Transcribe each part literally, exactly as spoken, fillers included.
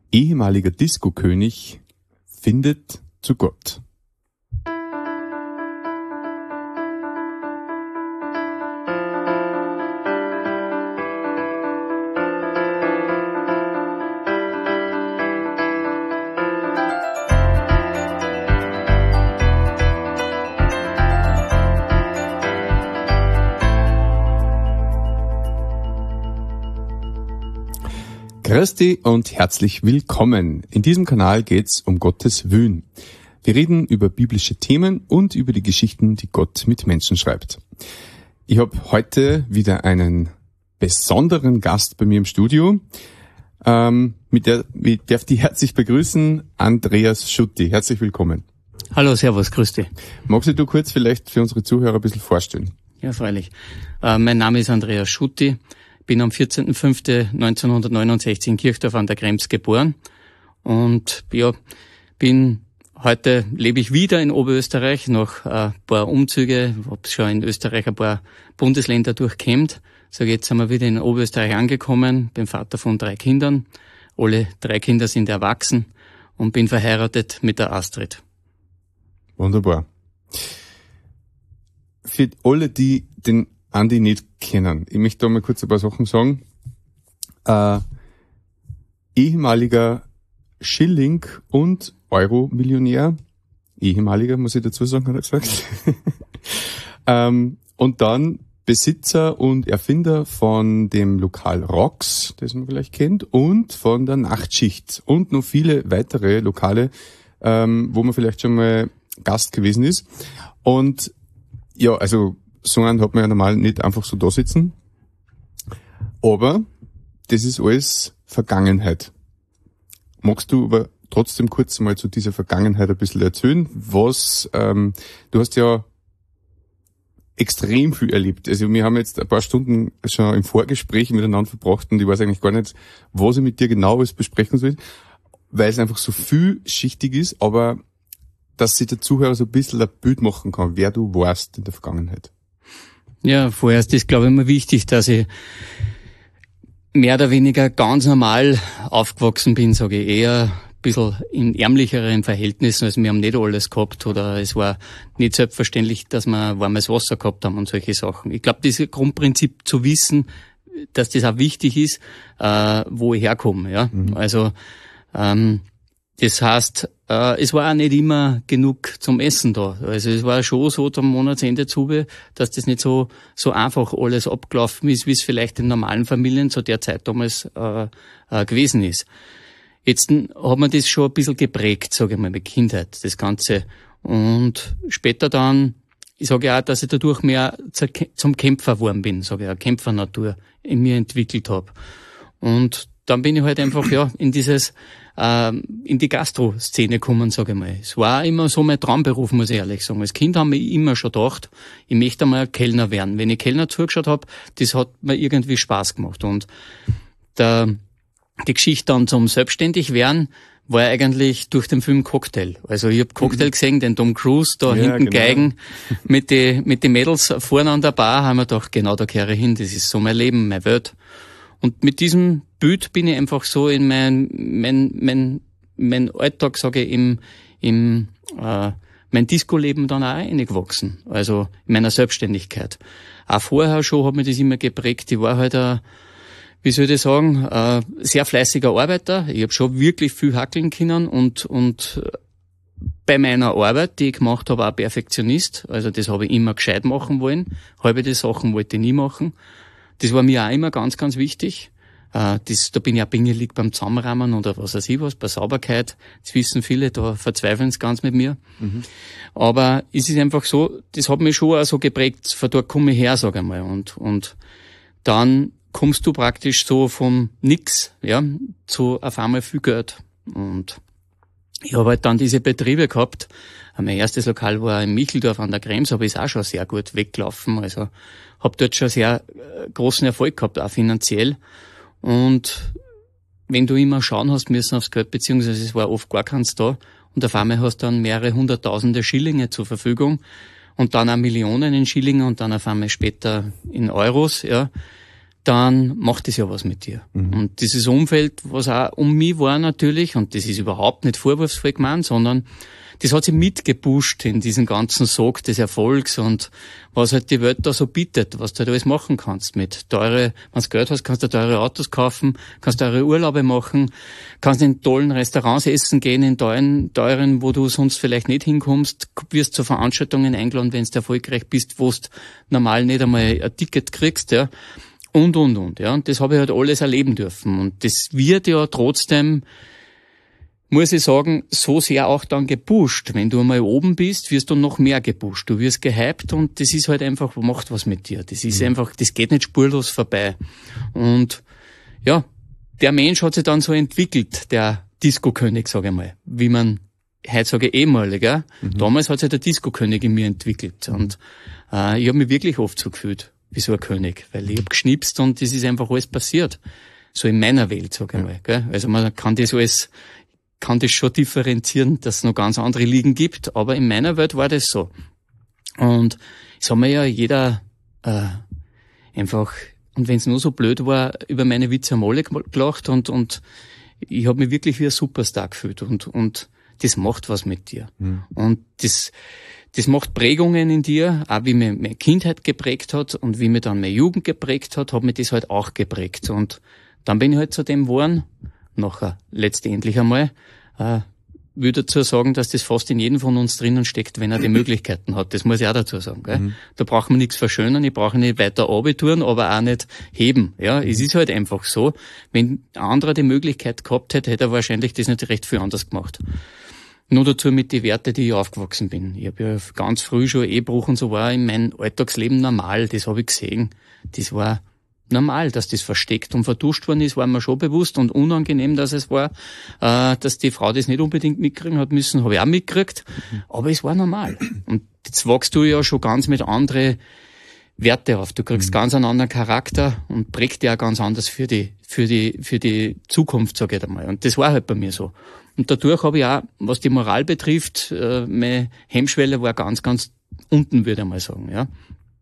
Ehemaliger Disco-König findet zu Gott. Christi und herzlich willkommen. In diesem Kanal geht's um Gottes Willen. Wir reden über biblische Themen und über die Geschichten, die Gott mit Menschen schreibt. Ich habe heute wieder einen besonderen Gast bei mir im Studio. Ähm, mit der ich darf die herzlich begrüßen, Andreas Schutti. Herzlich willkommen. Hallo, servus, grüß dich. Magst du kurz vielleicht für unsere Zuhörer ein bisschen vorstellen? Ja, freilich. Äh, mein Name ist Andreas Schutti. Bin am vierzehnten fünften neunzehnhundertneunundsechzig in Kirchdorf an der Krems geboren und ja, bin heute lebe ich wieder in Oberösterreich nach ein paar Umzüge, habe schon in Österreich ein paar Bundesländer durchkämmt. So jetzt sind wir wieder in Oberösterreich angekommen, bin Vater von drei Kindern, alle drei Kinder sind erwachsen und bin verheiratet mit der Astrid. Wunderbar. Für alle, die den Andi nicht kennen. Ich möchte da mal kurz ein paar Sachen sagen. Äh, ehemaliger Schilling- und Euro-Millionär. Ehemaliger, muss ich dazu sagen, hat er gesagt. ähm, und dann Besitzer und Erfinder von dem Lokal Rox, das man vielleicht kennt, und von der Nachtschicht. Und noch viele weitere Lokale, ähm, wo man vielleicht schon mal Gast gewesen ist. Und ja, also so einen hat man ja normal nicht einfach so da sitzen. Aber das ist alles Vergangenheit. Magst du aber trotzdem kurz mal zu dieser Vergangenheit ein bisschen erzählen? Was, ähm, du hast ja extrem viel erlebt. Also wir haben jetzt ein paar Stunden schon im Vorgespräch miteinander verbracht und ich weiß eigentlich gar nicht, was ich mit dir genau alles besprechen soll, weil es einfach so vielschichtig ist, aber dass sich der Zuhörer so ein bisschen ein Bild machen kann, wer du warst in der Vergangenheit. Ja, vorerst ist, glaube ich, immer wichtig, dass ich mehr oder weniger ganz normal aufgewachsen bin, sage ich, eher ein bisschen in ärmlicheren Verhältnissen, also wir haben nicht alles gehabt oder es war nicht selbstverständlich, dass wir warmes Wasser gehabt haben und solche Sachen. Ich glaube, dieses Grundprinzip zu wissen, dass das auch wichtig ist, äh, wo ich herkomme, ja. Mhm. Also, ähm, das heißt, äh, es war auch nicht immer genug zum Essen da. Also es war schon so am Monatsende zu, dass das nicht so so einfach alles abgelaufen ist, wie es vielleicht in normalen Familien zu der Zeit damals äh, äh, gewesen ist. Jetzt hat man das schon ein bisschen geprägt, sage ich mal, mit Kindheit, das Ganze. Und später dann, ich sage ja auch, dass ich dadurch mehr zum Kämpfer geworden bin, sage ich, eine Kämpfernatur in mir entwickelt habe. Und dann bin ich halt einfach ja in dieses in die Gastro-Szene kommen, sage ich mal. Es war immer so mein Traumberuf, muss ich ehrlich sagen. Als Kind haben wir immer schon gedacht, ich möchte einmal Kellner werden. Wenn ich Kellner zugeschaut habe, das hat mir irgendwie Spaß gemacht. Und der, die Geschichte dann zum Selbstständigwerden war eigentlich durch den Film Cocktail. Also ich habe Cocktail mhm. gesehen, den Tom Cruise da ja, hinten genau. Geigen mit den mit den Mädels vorne an der Bar, haben wir gedacht, genau da kehre ich hin, das ist so mein Leben, meine Welt. Und mit diesem Bild bin ich einfach so in mein mein mein mein Alltag, sage ich, im im äh, mein Disco-Leben dann auch reingewachsen. Also in meiner Selbstständigkeit. Auch vorher schon hat mich das immer geprägt. Ich war halt ein, wie soll ich sagen, ein sehr fleißiger Arbeiter. Ich habe schon wirklich viel hackeln können und und bei meiner Arbeit, die ich gemacht habe, auch Perfektionist. Also das habe ich immer gescheit machen wollen. Halbe die Sachen wollte ich nie machen. Das war mir auch immer ganz, ganz wichtig. Äh, das, da bin ich auch pingelig beim Zusammenrahmen oder was weiß ich was, bei Sauberkeit. Das wissen viele, da verzweifeln sie ganz mit mir. Mhm. Aber es ist einfach so, das hat mich schon auch so geprägt, von dort komme ich her, sage ich mal. Und, und dann kommst du praktisch so vom Nix, ja, zu auf einmal viel Geld. Und ich habe halt dann diese Betriebe gehabt. Mein erstes Lokal war in Micheldorf an der Krems, aber ist auch schon sehr gut weggelaufen. Also habe dort schon sehr äh, großen Erfolg gehabt, auch finanziell. Und wenn du immer schauen hast müssen aufs Geld, beziehungsweise es war oft gar keins da, und auf einmal hast du dann mehrere hunderttausende Schillinge zur Verfügung und dann auch Millionen in Schillinge und dann auf einmal später in Euros, ja, dann macht das ja was mit dir. Mhm. Und dieses Umfeld, was auch um mich war natürlich, und das ist überhaupt nicht vorwurfsvoll gemeint, sondern das hat sich mitgepusht in diesen ganzen Sog des Erfolgs und was halt die Welt da so bietet, was du halt alles machen kannst mit teure, wenn du Geld hast, kannst du teure Autos kaufen, kannst teure Urlaube machen, kannst in tollen Restaurants essen gehen, in teuren, teuren, wo du sonst vielleicht nicht hinkommst, wirst zu Veranstaltungen eingeladen, wenn du erfolgreich bist, wo du normal nicht einmal ein Ticket kriegst, ja. Und, und, und, ja. Und das habe ich halt alles erleben dürfen. Und das wird ja trotzdem, muss ich sagen, so sehr auch dann gepusht. Wenn du einmal oben bist, wirst du noch mehr gepusht. Du wirst gehypt und das ist halt einfach, macht was mit dir. Das ist mhm. einfach, das geht nicht spurlos vorbei. Und, ja, der Mensch hat sich dann so entwickelt, der Disco-König, sage ich mal. Wie man, heute sage ich ehemalig, ja. Mhm. Damals hat sich der Disco-König in mir entwickelt. Und, äh, ich habe mich wirklich oft so gefühlt wie so ein König, weil ich hab geschnipst und das ist einfach alles passiert. So in meiner Welt, sag ich mal. Gell? Also man kann das alles, kann das schon differenzieren, dass es noch ganz andere Ligen gibt, aber in meiner Welt war das so. Und es hat mir ja jeder äh, einfach, und wenn es nur so blöd war, über meine Witze am alle gelacht und und ich habe mich wirklich wie ein Superstar gefühlt und und das macht was mit dir. Mhm. Und das Das macht Prägungen in dir, auch wie mir meine Kindheit geprägt hat und wie mir dann meine Jugend geprägt hat, hat mir das halt auch geprägt. Und dann bin ich halt zu dem geworden, nachher letztendlich einmal, äh, würde dazu sagen, dass das fast in jedem von uns drinnen steckt, wenn er die Möglichkeiten hat. Das muss ich auch dazu sagen. Gell? Mhm. Da braucht man nichts verschönern, ich brauche nicht weiter abtouren, aber auch nicht heben. Ja, es ist halt einfach so. Wenn ein anderer die Möglichkeit gehabt hätte, hätte er wahrscheinlich das nicht recht viel anders gemacht. Nur dazu mit den Werten, die ich aufgewachsen bin. Ich habe ja ganz früh schon Ehebruch und so war in meinem Alltagsleben normal. Das habe ich gesehen. Das war normal, dass das versteckt und verduscht worden ist, war mir schon bewusst und unangenehm, dass es war, äh, dass die Frau das nicht unbedingt mitkriegen hat müssen, habe ich auch mitgekriegt. Aber es war normal. Und jetzt wachst du ja schon ganz mit anderen Werte auf. Du kriegst mhm. ganz einen anderen Charakter und prägt dich auch ganz anders für die, für die, für die Zukunft, sage ich einmal. Und das war halt bei mir so. Und dadurch habe ich auch, was die Moral betrifft, äh, meine Hemmschwelle war ganz, ganz unten, würde ich mal sagen, ja.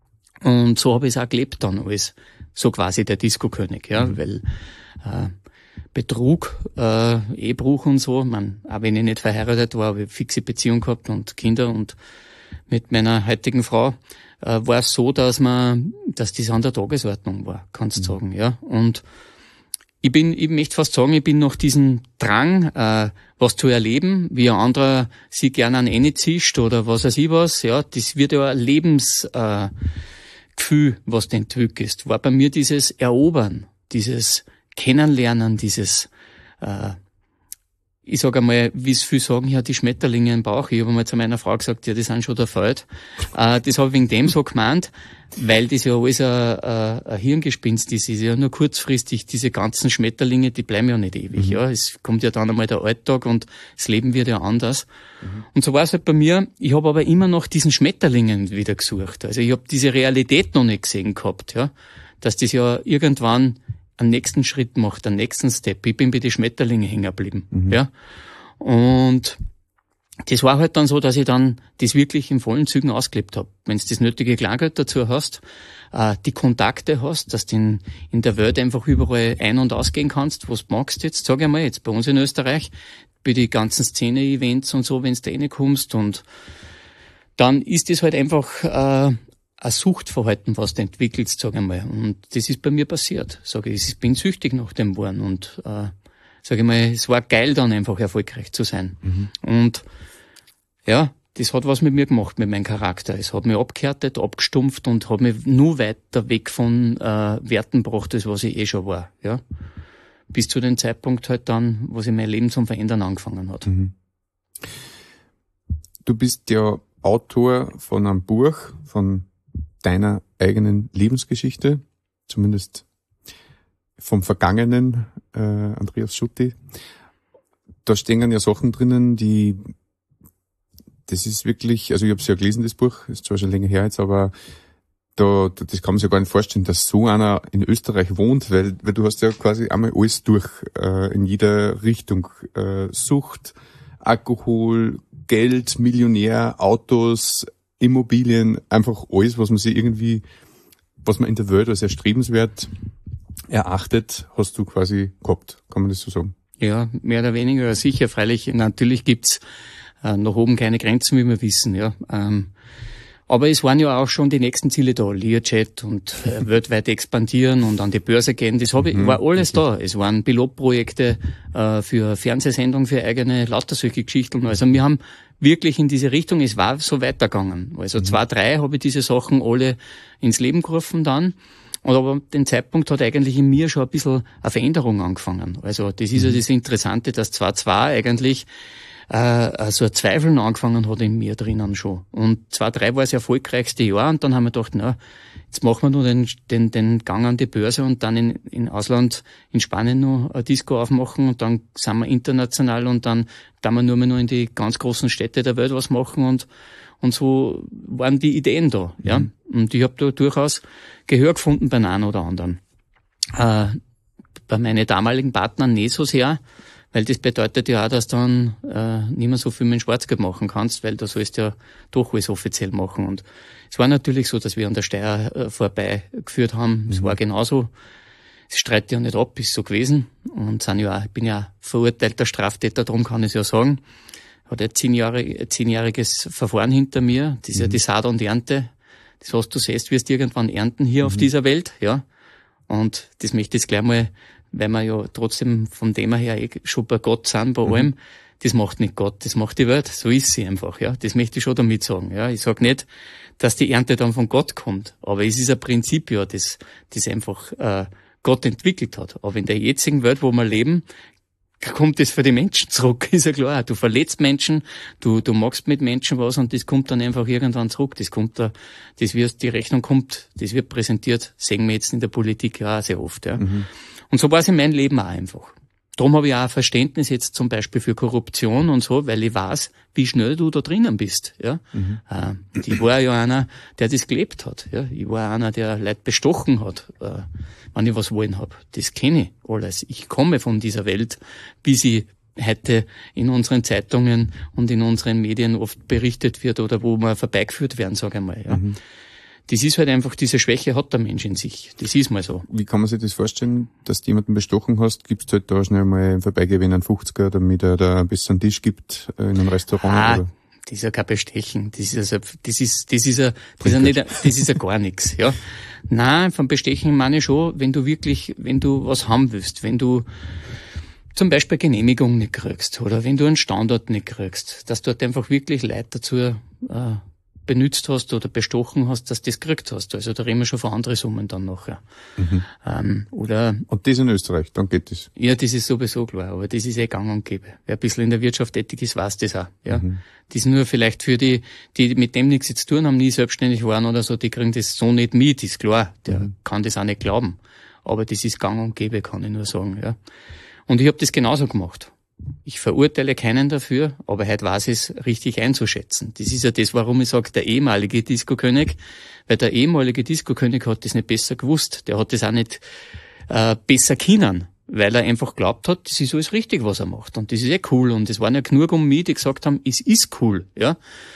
Und so habe ich es auch gelebt dann als so quasi der Disco-König, ja, mhm. weil äh, Betrug, äh, Ehebruch und so, man, auch wenn ich nicht verheiratet war, habe ich fixe Beziehung gehabt und Kinder und mit meiner heutigen Frau äh, war es so, dass man, dass das an der Tagesordnung war, kannst du mhm. sagen, ja. Und ich bin, ich möchte fast sagen, ich bin noch diesen Drang, äh, was zu erleben, wie ein anderer sich gerne an eine zischt oder was weiß ich was, ja, das wird ja ein Lebensgefühl, äh, was du entwickelst. War bei mir dieses Erobern, dieses Kennenlernen, dieses, äh, ich sage einmal, wie es viele sagen, ja, die Schmetterlinge im Bauch. Ich habe einmal zu meiner Frau gesagt, ja, die sind schon der Feld. Äh, das habe ich wegen dem so gemeint, weil das ja alles ein, ein, ein Hirngespinst ist. Es ist ja nur kurzfristig, diese ganzen Schmetterlinge, die bleiben ja nicht ewig. Mhm. Ja, es kommt ja dann einmal der Alltag und das Leben wird ja anders. Mhm. Und so war es halt bei mir. Ich habe aber immer noch diesen Schmetterlingen wieder gesucht. Also ich habe diese Realität noch nicht gesehen gehabt, ja, dass das ja irgendwann einen nächsten Schritt macht, einen nächsten Step. Ich bin bei den Schmetterlingen hängen geblieben, mhm. ja. Und das war halt dann so, dass ich dann das wirklich in vollen Zügen ausgelebt habe. Wenn du das nötige Kleingeld dazu hast, äh, die Kontakte hast, dass du in, in der Welt einfach überall ein- und ausgehen kannst, was du magst jetzt, sag ich mal, jetzt bei uns in Österreich, bei die ganzen Szene-Events und so, wenn du da reinkommst, und dann ist das halt einfach äh, ein Suchtverhalten, was du entwickelst, sag ich mal. Und das ist bei mir passiert. Sag ich, ich bin süchtig nach dem geworden und äh, sag ich mal, es war geil, dann einfach erfolgreich zu sein. Mhm. Und ja, das hat was mit mir gemacht, mit meinem Charakter. Es hat mich abgehärtet, abgestumpft und hat mich nur weiter weg von äh, Werten gebracht, als was ich eh schon war. Ja, bis zu dem Zeitpunkt halt dann, wo sich mein Leben zum Verändern angefangen hat. Mhm. Du bist ja Autor von einem Buch, von deiner eigenen Lebensgeschichte, zumindest vom vergangenen äh, Andreas Schutti. Da stehen ja Sachen drinnen, die, das ist wirklich, also ich habe es ja gelesen, das Buch, ist zwar schon länger her jetzt, aber da, das kann man sich ja gar nicht vorstellen, dass so einer in Österreich wohnt, weil, weil du hast ja quasi einmal alles durch, äh, in jeder Richtung, äh, Sucht, Alkohol, Geld, Millionär, Autos, Immobilien, einfach alles, was man sich irgendwie, was man in der Welt als erstrebenswert erachtet, hast du quasi gehabt, kann man das so sagen? Ja, mehr oder weniger sicher. Freilich, natürlich gibt's äh, nach oben keine Grenzen, wie wir wissen. Ja, ähm, aber es waren ja auch schon die nächsten Ziele da, Learjet und äh, weltweit expandieren und an die Börse gehen. Das habe ich, war alles da. Es waren Pilotprojekte äh, für Fernsehsendungen, für eigene, lauter solche Geschichten. Also wir haben wirklich in diese Richtung, es war so weitergegangen. Also mhm. zwei, drei habe ich diese Sachen alle ins Leben gerufen dann. Und aber den Zeitpunkt hat eigentlich in mir schon ein bisschen eine Veränderung angefangen. Also das ist ja das Interessante, dass zwei Komma zwei eigentlich äh, so ein Zweifeln angefangen hat in mir drinnen schon. Und zwei Komma drei war das erfolgreichste Jahr und dann haben wir gedacht, na, jetzt machen wir nur den, den, den Gang an die Börse und dann in, in Ausland, in Spanien noch ein Disco aufmachen und dann sind wir international und dann dann wir nur mehr noch in die ganz großen Städte der Welt was machen und Und so waren die Ideen da, ja. Mhm. Und ich habe da durchaus Gehör gefunden bei einem oder anderen. Äh, bei meinen damaligen Partnern nicht so sehr, weil das bedeutet ja auch, dass du dann äh, nicht mehr so viel mit dem Schwarzgeld machen kannst, weil da sollst du ja doch alles offiziell machen. Und es war natürlich so, dass wir an der Steuer äh, vorbeigeführt haben. Mhm. Es war genauso. Es streitet ja nicht ab, ist so gewesen. Und sind ja auch, ich bin ja verurteilter Straftäter, darum kann ich es ja sagen. Hat ein zehn Jahre, zehnjähriges Verfahren hinter mir. Das ist mhm. ja die Saat und Ernte. Das, was du siehst, wirst du irgendwann ernten hier mhm. auf dieser Welt, ja. Und das möchte ich jetzt gleich mal, weil wir ja trotzdem vom Thema her eh schon bei Gott sind, bei mhm. allem. Das macht nicht Gott, das macht die Welt. So ist sie einfach, ja. Das möchte ich schon damit sagen, ja. Ich sag nicht, dass die Ernte dann von Gott kommt. Aber es ist ein Prinzip, ja, das, das einfach, äh, Gott entwickelt hat. Aber in der jetzigen Welt, wo wir leben, kommt das für die Menschen zurück, ist ja klar. Du verletzt Menschen, du, du machst mit Menschen was und das kommt dann einfach irgendwann zurück. Das kommt da, das wird, die Rechnung kommt, das wird präsentiert, sehen wir jetzt in der Politik ja auch sehr oft, ja. Mhm. Und so war es in meinem Leben auch einfach. Darum habe ich auch ein Verständnis jetzt zum Beispiel für Korruption und so, weil ich weiß, wie schnell du da drinnen bist, ja. Mhm. Äh, ich war ja einer, der das gelebt hat, ja. Ich war einer, der Leute bestochen hat, äh, wenn ich was wollen hab. Das kenne ich alles. Ich komme von dieser Welt, wie sie heute in unseren Zeitungen und in unseren Medien oft berichtet wird oder wo wir vorbeigeführt werden, sage ich mal, ja. Mhm. Das ist halt einfach, diese Schwäche hat der Mensch in sich. Das ist mal so. Wie kann man sich das vorstellen, dass du jemanden bestochen hast? Gibst du halt da schnell mal im Vorbeigehen einen fünfziger, damit er da ein bisschen Tisch gibt in einem Restaurant? Ah, oder? Das ist ja kein Bestechen. Das ist also, das ist, das ist ja, das ist ja nicht, das ist ja gar nichts, ja. Nein, vom Bestechen meine ich schon, wenn du wirklich, wenn du was haben willst, wenn du zum Beispiel Genehmigung nicht kriegst oder wenn du einen Standort nicht kriegst, dass du halt einfach wirklich Leute dazu, äh, benutzt hast oder bestochen hast, dass du das gekriegt hast. Also da reden wir schon von anderen Summen dann nachher. Mhm. Ähm, oder und das in Österreich, dann geht das? Ja, das ist sowieso klar, aber das ist eh gang und gäbe. Wer ein bisschen in der Wirtschaft tätig ist, weiß das auch. Ja. Mhm. Das ist nur vielleicht für die, die mit dem nichts zu tun haben, nie selbstständig waren oder so, die kriegen das so nicht mit, ist klar. Der mhm. kann das auch nicht glauben. Aber das ist gang und gäbe, kann ich nur sagen. Ja. Und ich habe das genauso gemacht. Ich verurteile keinen dafür, aber heute weiß ich es richtig einzuschätzen. Das ist ja das, warum ich sage, der ehemalige Disco-König, weil der ehemalige Disco-König hat das nicht besser gewusst. Der hat das auch nicht äh, besser können, weil er einfach glaubt hat, das ist alles richtig, was er macht. Und das ist eh cool. Und es waren ja genug um mich, die gesagt haben, es ist cool. Ja,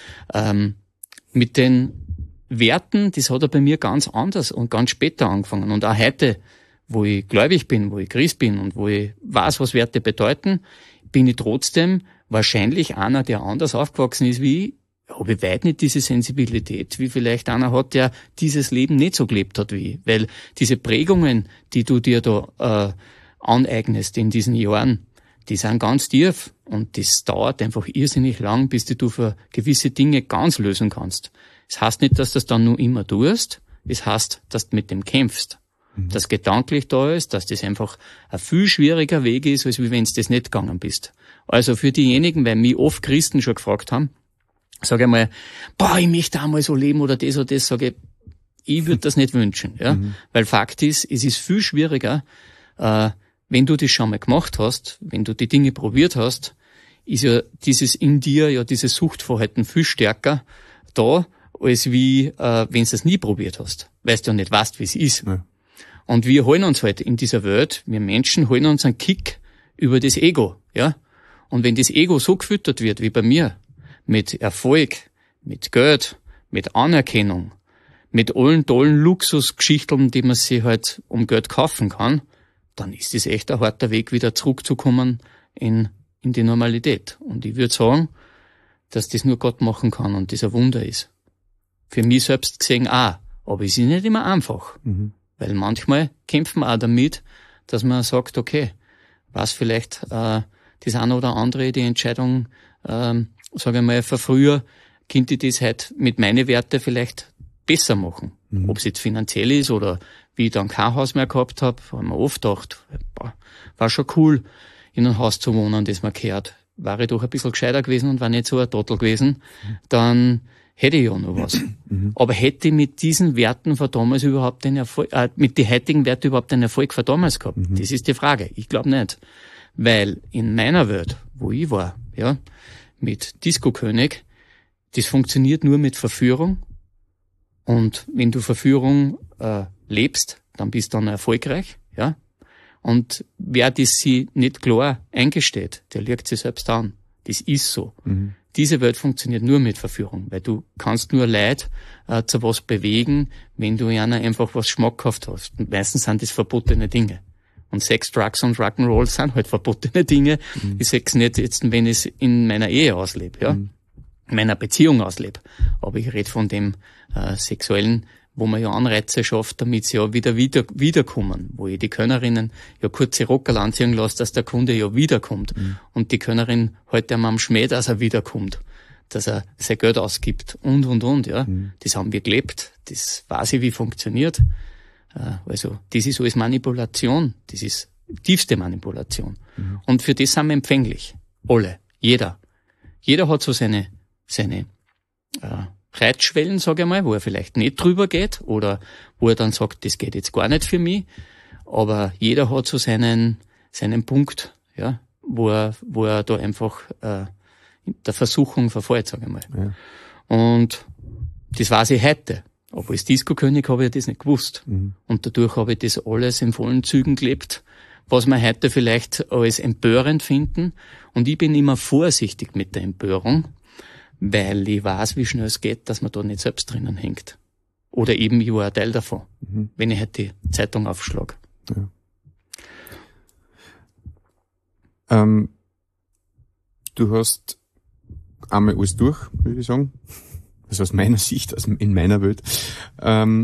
ähm, mit den Werten, das hat er bei mir ganz anders und ganz später angefangen. Und auch heute, wo ich gläubig bin, wo ich Christ bin und wo ich weiß, was Werte bedeuten, bin ich trotzdem wahrscheinlich einer, der anders aufgewachsen ist wie ich, habe ich weit nicht diese Sensibilität, wie vielleicht einer hat, der dieses Leben nicht so gelebt hat wie ich. Weil diese Prägungen, die du dir da äh, aneignest in diesen Jahren, die sind ganz tief und das dauert einfach irrsinnig lang, bis du für gewisse Dinge ganz lösen kannst. Das heißt nicht, dass du das dann nur immer tust, es heißt, dass du mit dem kämpfst. Das gedanklich da ist, dass das einfach ein viel schwieriger Weg ist, als wenn du das nicht gegangen bist. Also für diejenigen, weil mich oft Christen schon gefragt haben, sage ich mal, boah, ich möchte einmal so leben oder das oder das, sage ich, ich würde das nicht wünschen, ja, mhm. Weil Fakt ist, es ist viel schwieriger, äh, wenn du das schon mal gemacht hast, wenn du die Dinge probiert hast, ist ja dieses in dir, ja dieses Suchtverhalten viel stärker da, als wie, äh, wenn du es nie probiert hast, weil du ja nicht weißt, wie es ist. Ja. Und wir holen uns halt in dieser Welt, wir Menschen holen uns einen Kick über das Ego, ja. Und wenn das Ego so gefüttert wird wie bei mir, mit Erfolg, mit Geld, mit Anerkennung, mit allen tollen Luxusgeschichten, die man sich halt um Geld kaufen kann, dann ist es echt ein harter Weg, wieder zurückzukommen in, in die Normalität. Und ich würde sagen, dass das nur Gott machen kann und das ein Wunder ist. Für mich selbst gesehen auch. Aber es ist nicht immer einfach. Mhm. Weil manchmal kämpfen wir auch damit, dass man sagt, okay, was vielleicht äh, das eine oder andere, die Entscheidung, ähm, sage ich mal, von früher, könnte ich das halt mit meinen Werten vielleicht besser machen. Mhm. Ob es jetzt finanziell ist oder wie ich dann kein Haus mehr gehabt habe, haben wir oft gedacht, boah, war schon cool, in einem Haus zu wohnen, das man gehört. War ich doch ein bisschen gescheiter gewesen und war nicht so ein Trottel gewesen, dann hätte ich ja noch was. Mhm. Aber hätte ich mit diesen Werten von damals überhaupt den Erfolg, äh, mit den heutigen Werten überhaupt den Erfolg von damals gehabt? Mhm. Das ist die Frage. Ich glaube nicht. Weil in meiner Welt, wo ich war, ja, mit Disco-König, das funktioniert nur mit Verführung. Und wenn du Verführung äh, lebst, dann bist du dann erfolgreich, ja. Und wer das sich nicht klar eingesteht, der lügt sich selbst an. Das ist so. Mhm. Diese Welt funktioniert nur mit Verführung, weil du kannst nur Leute äh, zu was bewegen, wenn du einer einfach was schmackhaft hast. Und meistens sind das verbotene Dinge. Und Sex, Drugs und Rock'n'Roll sind halt verbotene Dinge. Mhm. Ich sage es nicht jetzt, wenn ich es in meiner Ehe auslebe, ja, mhm. in meiner Beziehung auslebe. Aber ich rede von dem äh, Sexuellen, wo man ja Anreize schafft, damit sie ja wieder, wieder wiederkommen. Wo ich die Könnerinnen ja kurze Rockerl anziehen lasse, dass der Kunde ja wiederkommt. Mhm. Und die Könnerin heute einmal am Schmäh, dass er wiederkommt. Dass er sein Geld ausgibt und, und, und, ja. Mhm. Das haben wir gelebt. Das weiß ich, wie funktioniert. Also, das ist alles Manipulation. Das ist tiefste Manipulation. Mhm. Und für das sind wir empfänglich. Alle. Jeder. Jeder hat so seine, seine, äh, Reitschwellen, sage ich mal, wo er vielleicht nicht drüber geht oder wo er dann sagt, das geht jetzt gar nicht für mich. Aber jeder hat so seinen, seinen Punkt, ja, wo er, wo er da einfach, äh, der Versuchung verfällt, sage ich mal. Ja. Und das weiß ich heute. Aber als Disco-König habe ich das nicht gewusst. Mhm. Und dadurch habe ich das alles in vollen Zügen gelebt, was wir heute vielleicht als empörend finden. Und ich bin immer vorsichtig mit der Empörung, weil ich weiß, wie schnell es geht, dass man da nicht selbst drinnen hängt. Oder eben ich war ein Teil davon, mhm. wenn ich halt die Zeitung aufschlage. Ja. Ähm, du hast einmal alles durch, würde ich sagen. Also aus meiner Sicht, also in meiner Welt. Ähm,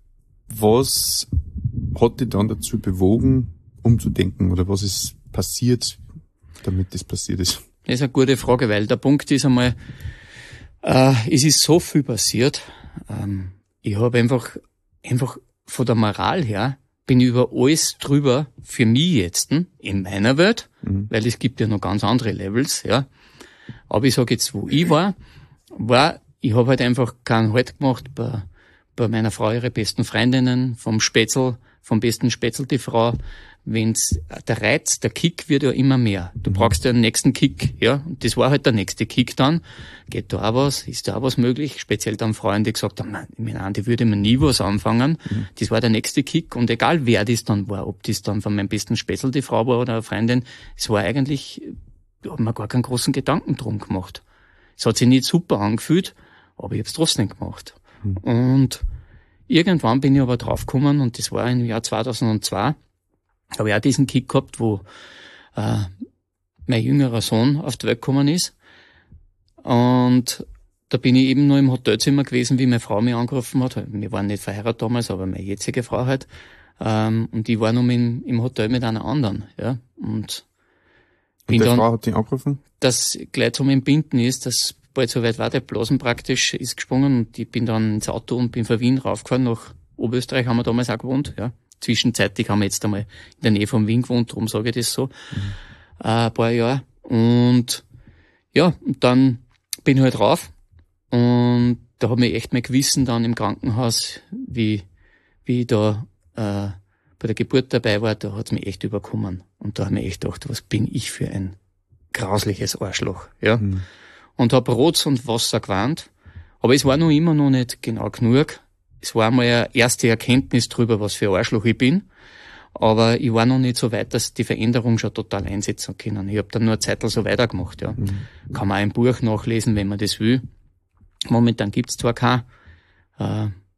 was hat dich dann dazu bewogen, umzudenken? Oder was ist passiert, damit das passiert ist? Das ist eine gute Frage, weil der Punkt ist einmal, äh, es ist so viel passiert. Ähm, ich habe einfach, einfach von der Moral her, bin ich über alles drüber, für mich jetzt, in meiner Welt, mhm. weil es gibt ja noch ganz andere Levels, ja. Aber ich sage jetzt, wo ich war, war, ich habe halt einfach keinen Halt gemacht bei, bei meiner Frau, ihre besten Freundinnen, vom Spätzl, vom besten Spätzl die Frau. Wenn's, der Reiz, der Kick wird ja immer mehr. Du brauchst ja einen nächsten Kick, ja. Und das war halt der nächste Kick dann. Geht da auch was? Ist da auch was möglich? Speziell dann Frauen, die gesagt haben, nein, mit einer, die würde mir nie was anfangen. Mhm. Das war der nächste Kick. Und egal wer das dann war, ob das dann von meinem besten Spätzl die Frau war oder eine Freundin, es war eigentlich, ich habe mir gar keinen großen Gedanken drum gemacht. Es hat sich nicht super angefühlt, aber ich habe es trotzdem gemacht. Mhm. Und irgendwann bin ich aber draufgekommen, und das war im Jahr zweitausendzwei, habe ich auch diesen Kick gehabt, wo äh, mein jüngerer Sohn auf die Welt gekommen ist. Und da bin ich eben nur im Hotelzimmer gewesen, wie meine Frau mich angerufen hat. Wir waren nicht verheiratet damals, aber meine jetzige Frau halt. Ähm, und ich war nur im, im Hotel mit einer anderen. Ja. Und, bin und die dann, Frau hat dich angerufen? Dass gleich zum Entbinden ist, dass bald soweit war, der Blasen praktisch ist gesprungen. Und ich bin dann ins Auto und bin von Wien raufgefahren nach Oberösterreich, haben wir damals auch gewohnt, ja. Zwischenzeitlich haben wir jetzt einmal in der Nähe von Wien gewohnt, darum sage ich das so, mhm. äh, ein paar Jahre. Und ja, und dann bin ich halt rauf und da habe ich echt mein Gewissen dann im Krankenhaus, wie wie ich da äh, bei der Geburt dabei war, da hat's mich echt überkommen. Und da habe ich echt gedacht, was bin ich für ein grausliches Arschloch. Ja. Mhm. Und habe Rotz und Wasser gewarnt, aber es war noch immer noch nicht genau genug. Es war mal eine erste Erkenntnis drüber, was für ein Arschloch ich bin. Aber ich war noch nicht so weit, dass die Veränderung schon total einsetzen können. Ich habe dann nur eine Zeit so weitergemacht, ja. Mhm. Kann man auch ein Buch nachlesen, wenn man das will. Momentan gibt's zwar kein. Äh,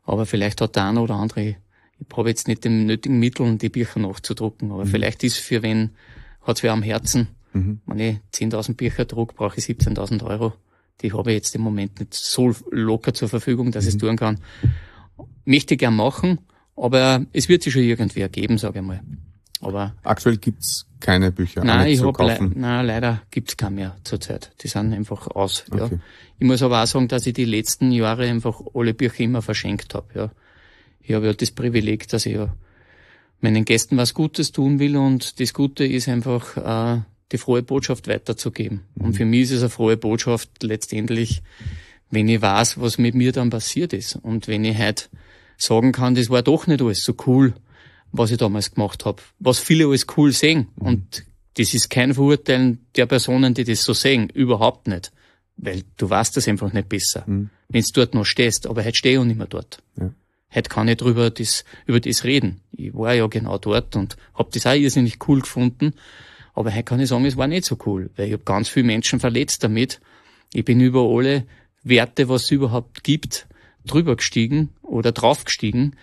Aber vielleicht hat der eine oder andere, ich habe jetzt nicht den nötigen Mitteln, die Bücher nachzudrucken, aber mhm. vielleicht ist für wen, hat's wer am Herzen. Mhm. Wenn ich zehntausend Bücher druck, brauche ich siebzehntausend Euro. Die habe ich jetzt im Moment nicht so locker zur Verfügung, dass mhm. ich es tun kann. Möchte ich gern machen, aber es wird sich schon irgendwie ergeben, sage ich mal. Aber aktuell gibt's keine Bücher nein, ich zu hab kaufen? Le- nein, leider gibt's keine mehr zurzeit. Die sind einfach aus. Okay. Ja. Ich muss aber auch sagen, dass ich die letzten Jahre einfach alle Bücher immer verschenkt habe. Ja. Ich habe ja das Privileg, dass ich ja meinen Gästen was Gutes tun will und das Gute ist einfach, äh, die frohe Botschaft weiterzugeben. Mhm. Und für mich ist es eine frohe Botschaft letztendlich, wenn ich weiß, was mit mir dann passiert ist. Und wenn ich halt sagen kann, das war doch nicht alles so cool, was ich damals gemacht habe. Was viele alles cool sehen. Mhm. Und das ist kein Verurteilen der Personen, die das so sehen. Überhaupt nicht. Weil du weißt das einfach nicht besser. Mhm. Wenn du dort noch stehst. Aber heute stehe ich auch nicht mehr dort. Ja. Heute kann ich drüber das, über das reden. Ich war ja genau dort und habe das auch irrsinnig cool gefunden. Aber heute kann ich sagen, es war nicht so cool. Weil ich habe ganz viele Menschen verletzt damit. Ich bin über alle Werte, was es überhaupt gibt, drüber gestiegen oder drauf gestiegen.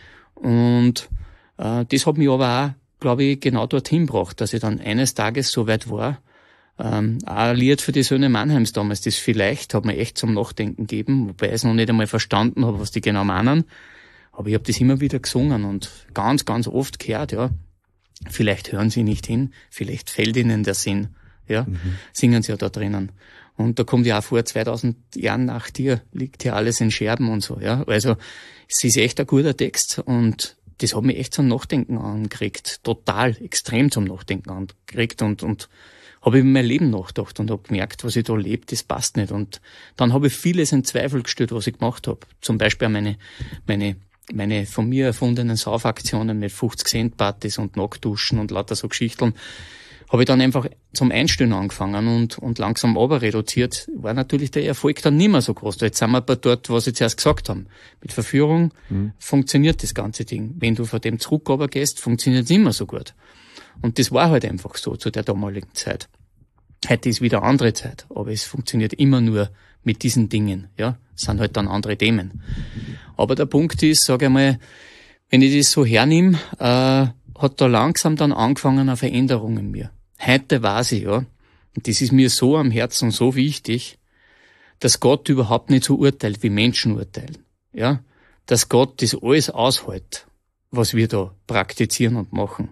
Und äh, das hat mich aber auch, glaube ich, genau dorthin gebracht, dass ich dann eines Tages so weit war. Ähm, auch ein Lied für die Söhne Mannheims damals, das vielleicht hat mir echt zum Nachdenken gegeben, wobei ich es noch nicht einmal verstanden habe, was die genau meinen. Aber ich habe das immer wieder gesungen und ganz, ganz oft gehört, ja. Vielleicht hören sie nicht hin, vielleicht fällt ihnen der Sinn, ja. Mhm. Singen sie ja da drinnen. Und da kommt ja auch vor, zweitausend Jahren nach dir liegt hier alles in Scherben und so, ja. Also, es ist echt ein guter Text und das hat mich echt zum Nachdenken angeregt. Total, extrem zum Nachdenken angeregt und, und habe über mein Leben nachgedacht und habe gemerkt, was ich da lebe, das passt nicht. Und dann habe ich vieles in Zweifel gestellt, was ich gemacht habe. Zum Beispiel meine, meine, meine von mir erfundenen Saufaktionen mit fünfzig Cent Partys und Nacktduschen und lauter so Geschichten. Habe ich dann einfach zum Einstellen angefangen und, und langsam aber reduziert, war natürlich der Erfolg dann nicht mehr so groß. Jetzt sind wir bei dort, was ich zuerst gesagt habe. Mit Verführung mhm. funktioniert das ganze Ding. Wenn du von dem zurück aber gehst, funktioniert es nicht mehr so gut. Und das war halt einfach so zu der damaligen Zeit. Heute ist wieder eine andere Zeit, aber es funktioniert immer nur mit diesen Dingen, ja. Es sind halt dann andere Themen. Aber der Punkt ist, sage ich mal, wenn ich das so hernehme, äh, hat da langsam dann angefangen eine Veränderung in mir. Heute weiß ich, ja, und das ist mir so am Herzen so wichtig, dass Gott überhaupt nicht so urteilt, wie Menschen urteilen. Ja, dass Gott das alles aushält, was wir da praktizieren und machen.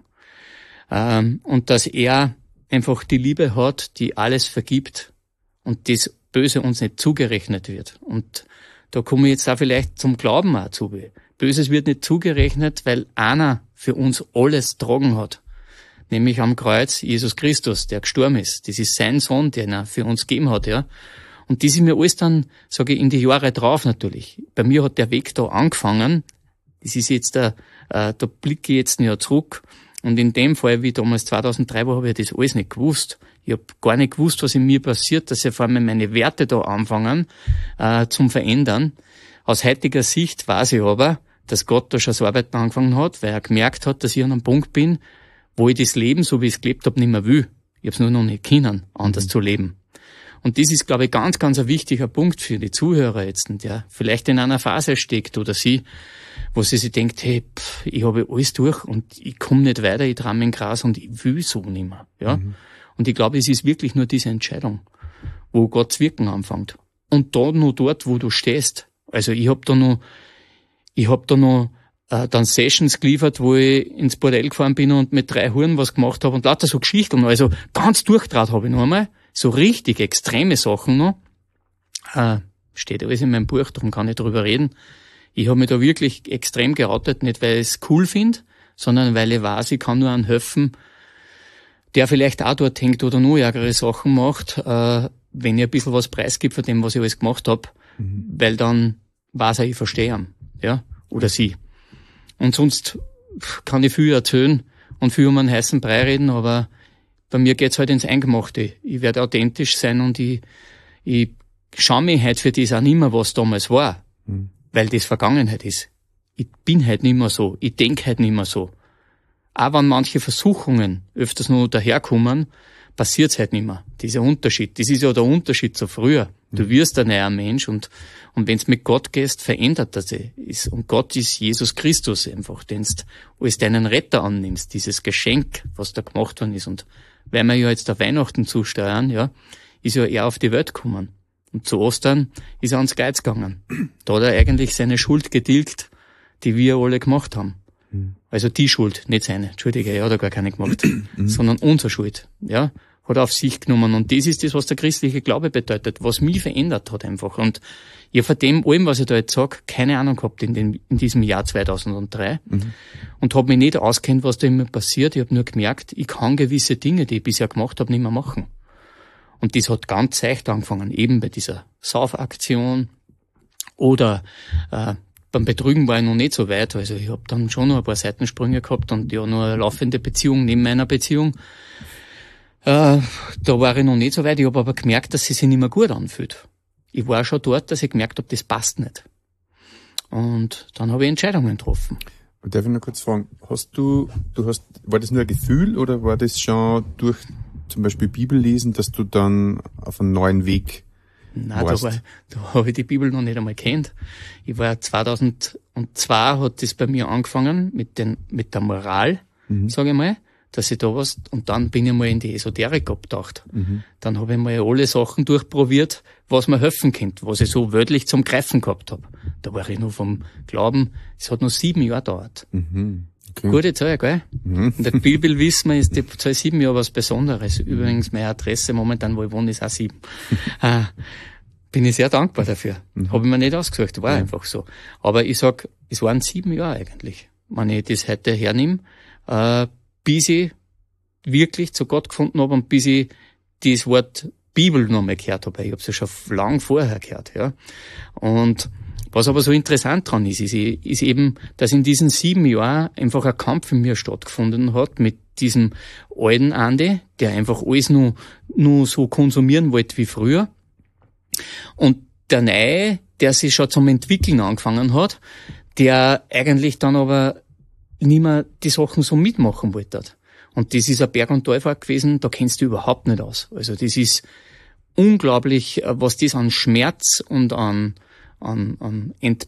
Ähm, und dass er einfach die Liebe hat, die alles vergibt und das Böse uns nicht zugerechnet wird. Und da komme ich jetzt auch vielleicht zum Glauben auch zu. Böses wird nicht zugerechnet, weil einer für uns alles tragen hat. Nämlich am Kreuz Jesus Christus, der gestorben ist. Das ist sein Sohn, den er für uns gegeben hat, ja. Und das ist mir alles dann, sage ich, in die Jahre drauf natürlich. Bei mir hat der Weg da angefangen. Das ist jetzt der, äh, da blicke ich jetzt ein Jahr zurück. Und in dem Fall, wie damals zweitausenddrei war, habe ich das alles nicht gewusst. Ich habe gar nicht gewusst, was in mir passiert, dass ja vor allem meine Werte da anfangen äh, zum Verändern. Aus heutiger Sicht weiß ich aber, dass Gott da schon so Arbeiten angefangen hat, weil er gemerkt hat, dass ich an einem Punkt bin, wo ich das Leben, so wie ich es gelebt habe, nicht mehr will. Ich habe es nur noch nicht können, anders mhm. zu leben. Und das ist, glaube ich, ganz, ganz ein wichtiger Punkt für die Zuhörer jetzt, der vielleicht in einer Phase steckt oder sie, wo sie sich denkt, hey, pff, ich habe alles durch und ich komme nicht weiter, ich trau mich in Gras und ich will so nicht mehr. Ja? Mhm. Und ich glaube, es ist wirklich nur diese Entscheidung, wo Gottes Wirken anfängt. Und da nur dort, wo du stehst. Also ich habe da noch, ich habe da noch äh, dann Sessions geliefert, wo ich ins Bordell gefahren bin und mit drei Huren was gemacht habe und lauter so Geschichten. Also ganz durchtraut habe ich noch einmal. So richtig extreme Sachen noch. Äh, steht alles in meinem Buch, darum kann ich drüber reden. Ich habe mich da wirklich extrem geoutet, nicht weil ich es cool finde, sondern weil ich weiß, ich kann nur einen helfen, der vielleicht auch dort hängt oder noch ärgere Sachen macht, äh, wenn ich ein bisschen was preisgebe von dem, was ich alles gemacht habe, mhm. weil dann weiß er, ich verstehe ihn, ja, oder sie. Und sonst kann ich viel erzählen und viel um einen heißen Brei reden, aber bei mir geht's halt ins Eingemachte. Ich werde authentisch sein und ich, ich schaue mich halt für das auch nicht mehr, was damals war, mhm. weil das Vergangenheit ist. Ich bin halt nicht mehr so, ich denke halt nicht mehr so. Auch wenn manche Versuchungen öfters nur daherkommen, passiert's halt nicht mehr. Dieser Unterschied, das ist ja der Unterschied zu früher. Du wirst ein neuer Mensch und, und wenn's mit Gott gehst, verändert er sich. Und Gott ist Jesus Christus einfach, den's als deinen Retter annimmst, dieses Geschenk, was da gemacht worden ist. Und weil wir ja jetzt auf Weihnachten zusteuern, ja, ist ja er auf die Welt gekommen. Und zu Ostern ist er ans Kreuz gegangen. Da hat er eigentlich seine Schuld getilgt, die wir alle gemacht haben. Also die Schuld, nicht seine, Entschuldige, er hat ja gar keine gemacht, sondern unsere Schuld, ja, hat er auf sich genommen. Und das ist das, was der christliche Glaube bedeutet, was mich verändert hat einfach. Und ich habe von dem allem, was ich da jetzt sage, keine Ahnung gehabt in, den, in diesem Jahr zweitausenddrei mhm. und habe mich nicht auskennt, was da immer passiert. Ich habe nur gemerkt, ich kann gewisse Dinge, die ich bisher gemacht habe, nicht mehr machen. Und das hat ganz seicht angefangen, eben bei dieser Saufaktion oder äh, beim Betrügen war ich noch nicht so weit. Also ich habe dann schon noch ein paar Seitensprünge gehabt und ja noch eine laufende Beziehung neben meiner Beziehung. Äh, da war ich noch nicht so weit. Ich habe aber gemerkt, dass sie sich nicht mehr gut anfühlt. Ich war schon dort, dass ich gemerkt habe, das passt nicht. Und dann habe ich Entscheidungen getroffen. Darf ich noch kurz fragen, hast du, du hast, war das nur ein Gefühl oder war das schon durch zum Beispiel Bibellesen, dass du dann auf einen neuen Weg Nein, warst? da, war, da habe ich die Bibel noch nicht einmal kennt. Ich war zweitausendzwei hat das bei mir angefangen mit den, mit der Moral, mhm. sage ich mal, dass ich da was, und dann bin ich mal in die Esoterik abgetaucht. Mhm. Dann habe ich mal alle Sachen durchprobiert, was mir helfen könnte, was ich so wörtlich zum Greifen gehabt habe. Da war ich noch vom Glauben, es hat noch sieben Jahre gedauert. Mhm. Okay. Gute Zahl, gell? Mhm. In der Bibel wissen wir, ist die Zahl sieben Jahre was Besonderes. Übrigens, meine Adresse momentan, wo ich wohne, ist auch sieben. äh, bin ich sehr dankbar dafür. Mhm. Habe ich mir nicht ausgesucht, war ja. einfach so. Aber ich sag, es waren sieben Jahre eigentlich, wenn ich das heute hernehme, äh, bis ich wirklich zu Gott gefunden habe und bis ich das Wort Bibel noch mal gehört habe. Ich habe es ja schon lang vorher gehört, ja. Und was aber so interessant dran ist, ist, ist eben, dass in diesen sieben Jahren einfach ein Kampf in mir stattgefunden hat mit diesem alten Andi, der einfach alles nur, nur so konsumieren wollte wie früher. Und der Neue, der sich schon zum Entwickeln angefangen hat, der eigentlich dann aber nicht mehr die Sachen so mitmachen wollte. Und das ist ein Berg- und Talfahrt gewesen, da kennst du überhaupt nicht aus. Also das ist unglaublich, was das an Schmerz und an an, an Ent,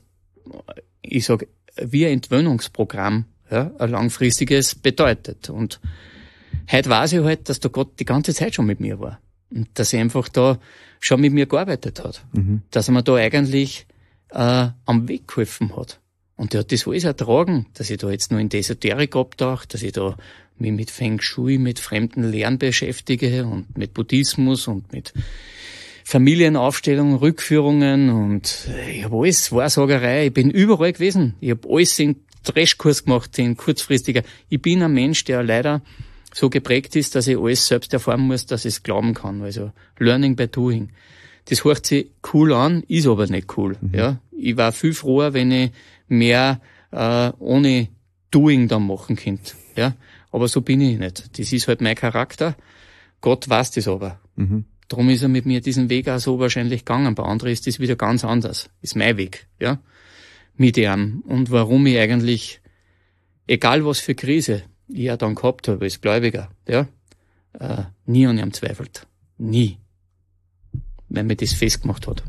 ich sag, wie ein Entwöhnungsprogramm, ja, ein langfristiges bedeutet. Und heute weiß ich halt, dass der Gott die ganze Zeit schon mit mir war. Und dass er einfach da schon mit mir gearbeitet hat. Mhm. Dass er mir da eigentlich äh, am Weg geholfen hat. Und er hat das alles ertragen, dass ich da jetzt nur in die Esoterik abtauche, dass ich da mich mit Feng Shui, mit fremden Lehren beschäftige und mit Buddhismus und mit Familienaufstellungen, Rückführungen und ich habe alles Wahrsagerei. Ich bin überall gewesen. Ich habe alles in Trashkurs gemacht, in kurzfristiger. Ich bin ein Mensch, der leider so geprägt ist, dass ich alles selbst erfahren muss, dass ich es glauben kann. Also Learning by Doing. Das hört sich cool an, ist aber nicht cool. Mhm. Ja, ich war viel froher, wenn ich mehr äh, ohne Doing dann machen könnte. Ja, aber so bin ich nicht. Das ist halt mein Charakter. Gott weiß das aber. Mhm. Darum ist er mit mir diesen Weg auch so wahrscheinlich gegangen. Bei anderen ist das wieder ganz anders. Ist mein Weg, ja. Mit ihm. Und warum ich eigentlich, egal was für Krise ich ja dann gehabt habe als Gläubiger, ja, äh, nie an ihm zweifelt. Nie. Wenn mir das festgemacht hat.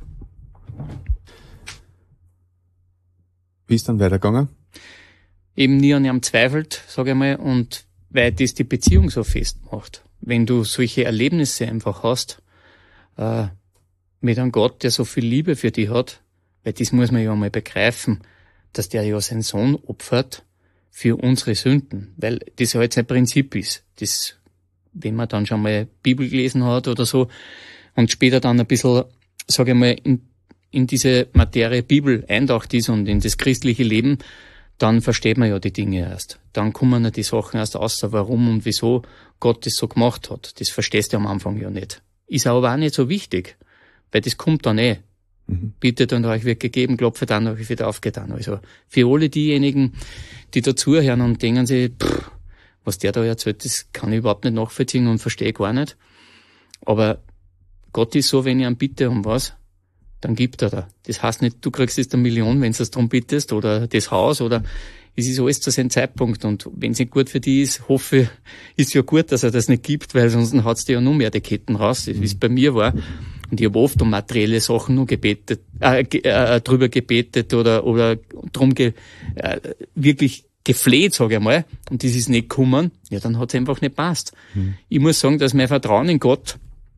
Wie ist dann weitergegangen? Eben nie an ihm zweifelt, sage ich mal, und weil das die Beziehung so festmacht. Wenn du solche Erlebnisse einfach hast, äh, mit einem Gott, der so viel Liebe für dich hat, weil das muss man ja mal begreifen, dass der ja seinen Sohn opfert für unsere Sünden, weil das halt sein Prinzip ist. Das, wenn man dann schon mal Bibel gelesen hat oder so und später dann ein bisschen, sage ich mal, in, in diese Materie Bibel eintaucht ist und in das christliche Leben, dann versteht man ja die Dinge erst. Dann kommen ja die Sachen erst raus, warum und wieso Gott das so gemacht hat. Das verstehst du am Anfang ja nicht. Ist aber auch nicht so wichtig, weil das kommt dann eh. Mhm. Bittet und euch wird gegeben, klopft an, euch wird aufgetan. Also für alle diejenigen, die da zuhören und denken sich, pff, was der da erzählt, das kann ich überhaupt nicht nachvollziehen und verstehe gar nicht. Aber Gott ist so, wenn ich ihn bitte um was, dann gibt er da. Das heißt nicht, du kriegst jetzt eine Million, wenn du es darum bittest, oder das Haus, oder es ist alles zu seinem Zeitpunkt. Und wenn es nicht gut für die ist, hoffe ich, ist ja gut, dass er das nicht gibt, weil sonst hat's dir ja noch mehr die Ketten raus, wie es bei mir war. Und ich habe oft um materielle Sachen nur gebetet, äh, äh, drüber gebetet oder oder drum ge, äh, wirklich gefleht, sage ich mal. Und das ist nicht gekommen, ja, dann hat's einfach nicht passt. Mhm. Ich muss sagen, dass mein Vertrauen in Gott,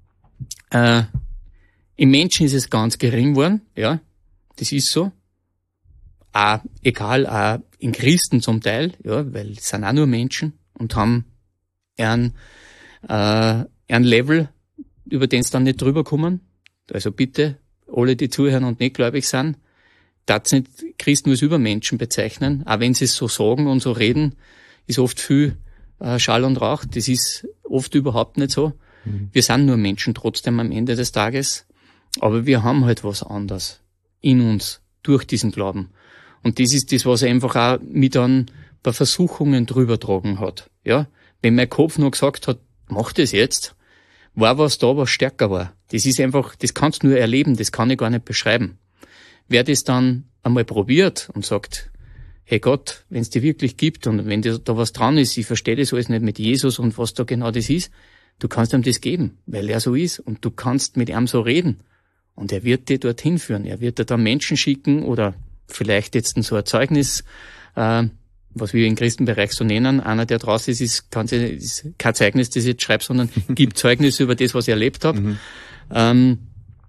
äh, im Menschen ist es ganz gering geworden, ja, das ist so. Auch, egal, auch in Christen zum Teil, ja, weil es sind auch nur Menschen und haben ein, äh, ein Level, über den sie dann nicht drüber kommen. Also bitte, alle, die zuhören und nicht gläubig sind, darf nicht Christen als Übermenschen bezeichnen. Auch wenn sie es so sagen und so reden, ist oft viel äh, Schall und Rauch. Das ist oft überhaupt nicht so. Mhm. Wir sind nur Menschen trotzdem am Ende des Tages. Aber wir haben halt was anderes in uns durch diesen Glauben. Und das ist das, was einfach auch mit dann bei Versuchungen drüber tragen hat. Ja, wenn mein Kopf nur gesagt hat, mach das jetzt, war was da, was stärker war. Das ist einfach, das kannst du nur erleben, das kann ich gar nicht beschreiben. Wer das dann einmal probiert und sagt, hey Gott, wenn es dir wirklich gibt und wenn da was dran ist, ich verstehe das alles nicht mit Jesus und was da genau das ist, du kannst ihm das geben, weil er so ist und du kannst mit ihm so reden. Und er wird dir dorthin führen. Er wird dir da Menschen schicken oder vielleicht jetzt so ein Zeugnis, äh, was wir im Christenbereich so nennen. Einer, der draußen ist, ist, kann sie, ist kein Zeugnis, das ich jetzt schreibe, sondern gibt Zeugnis über das, was ich erlebt habe. Mhm. Ähm,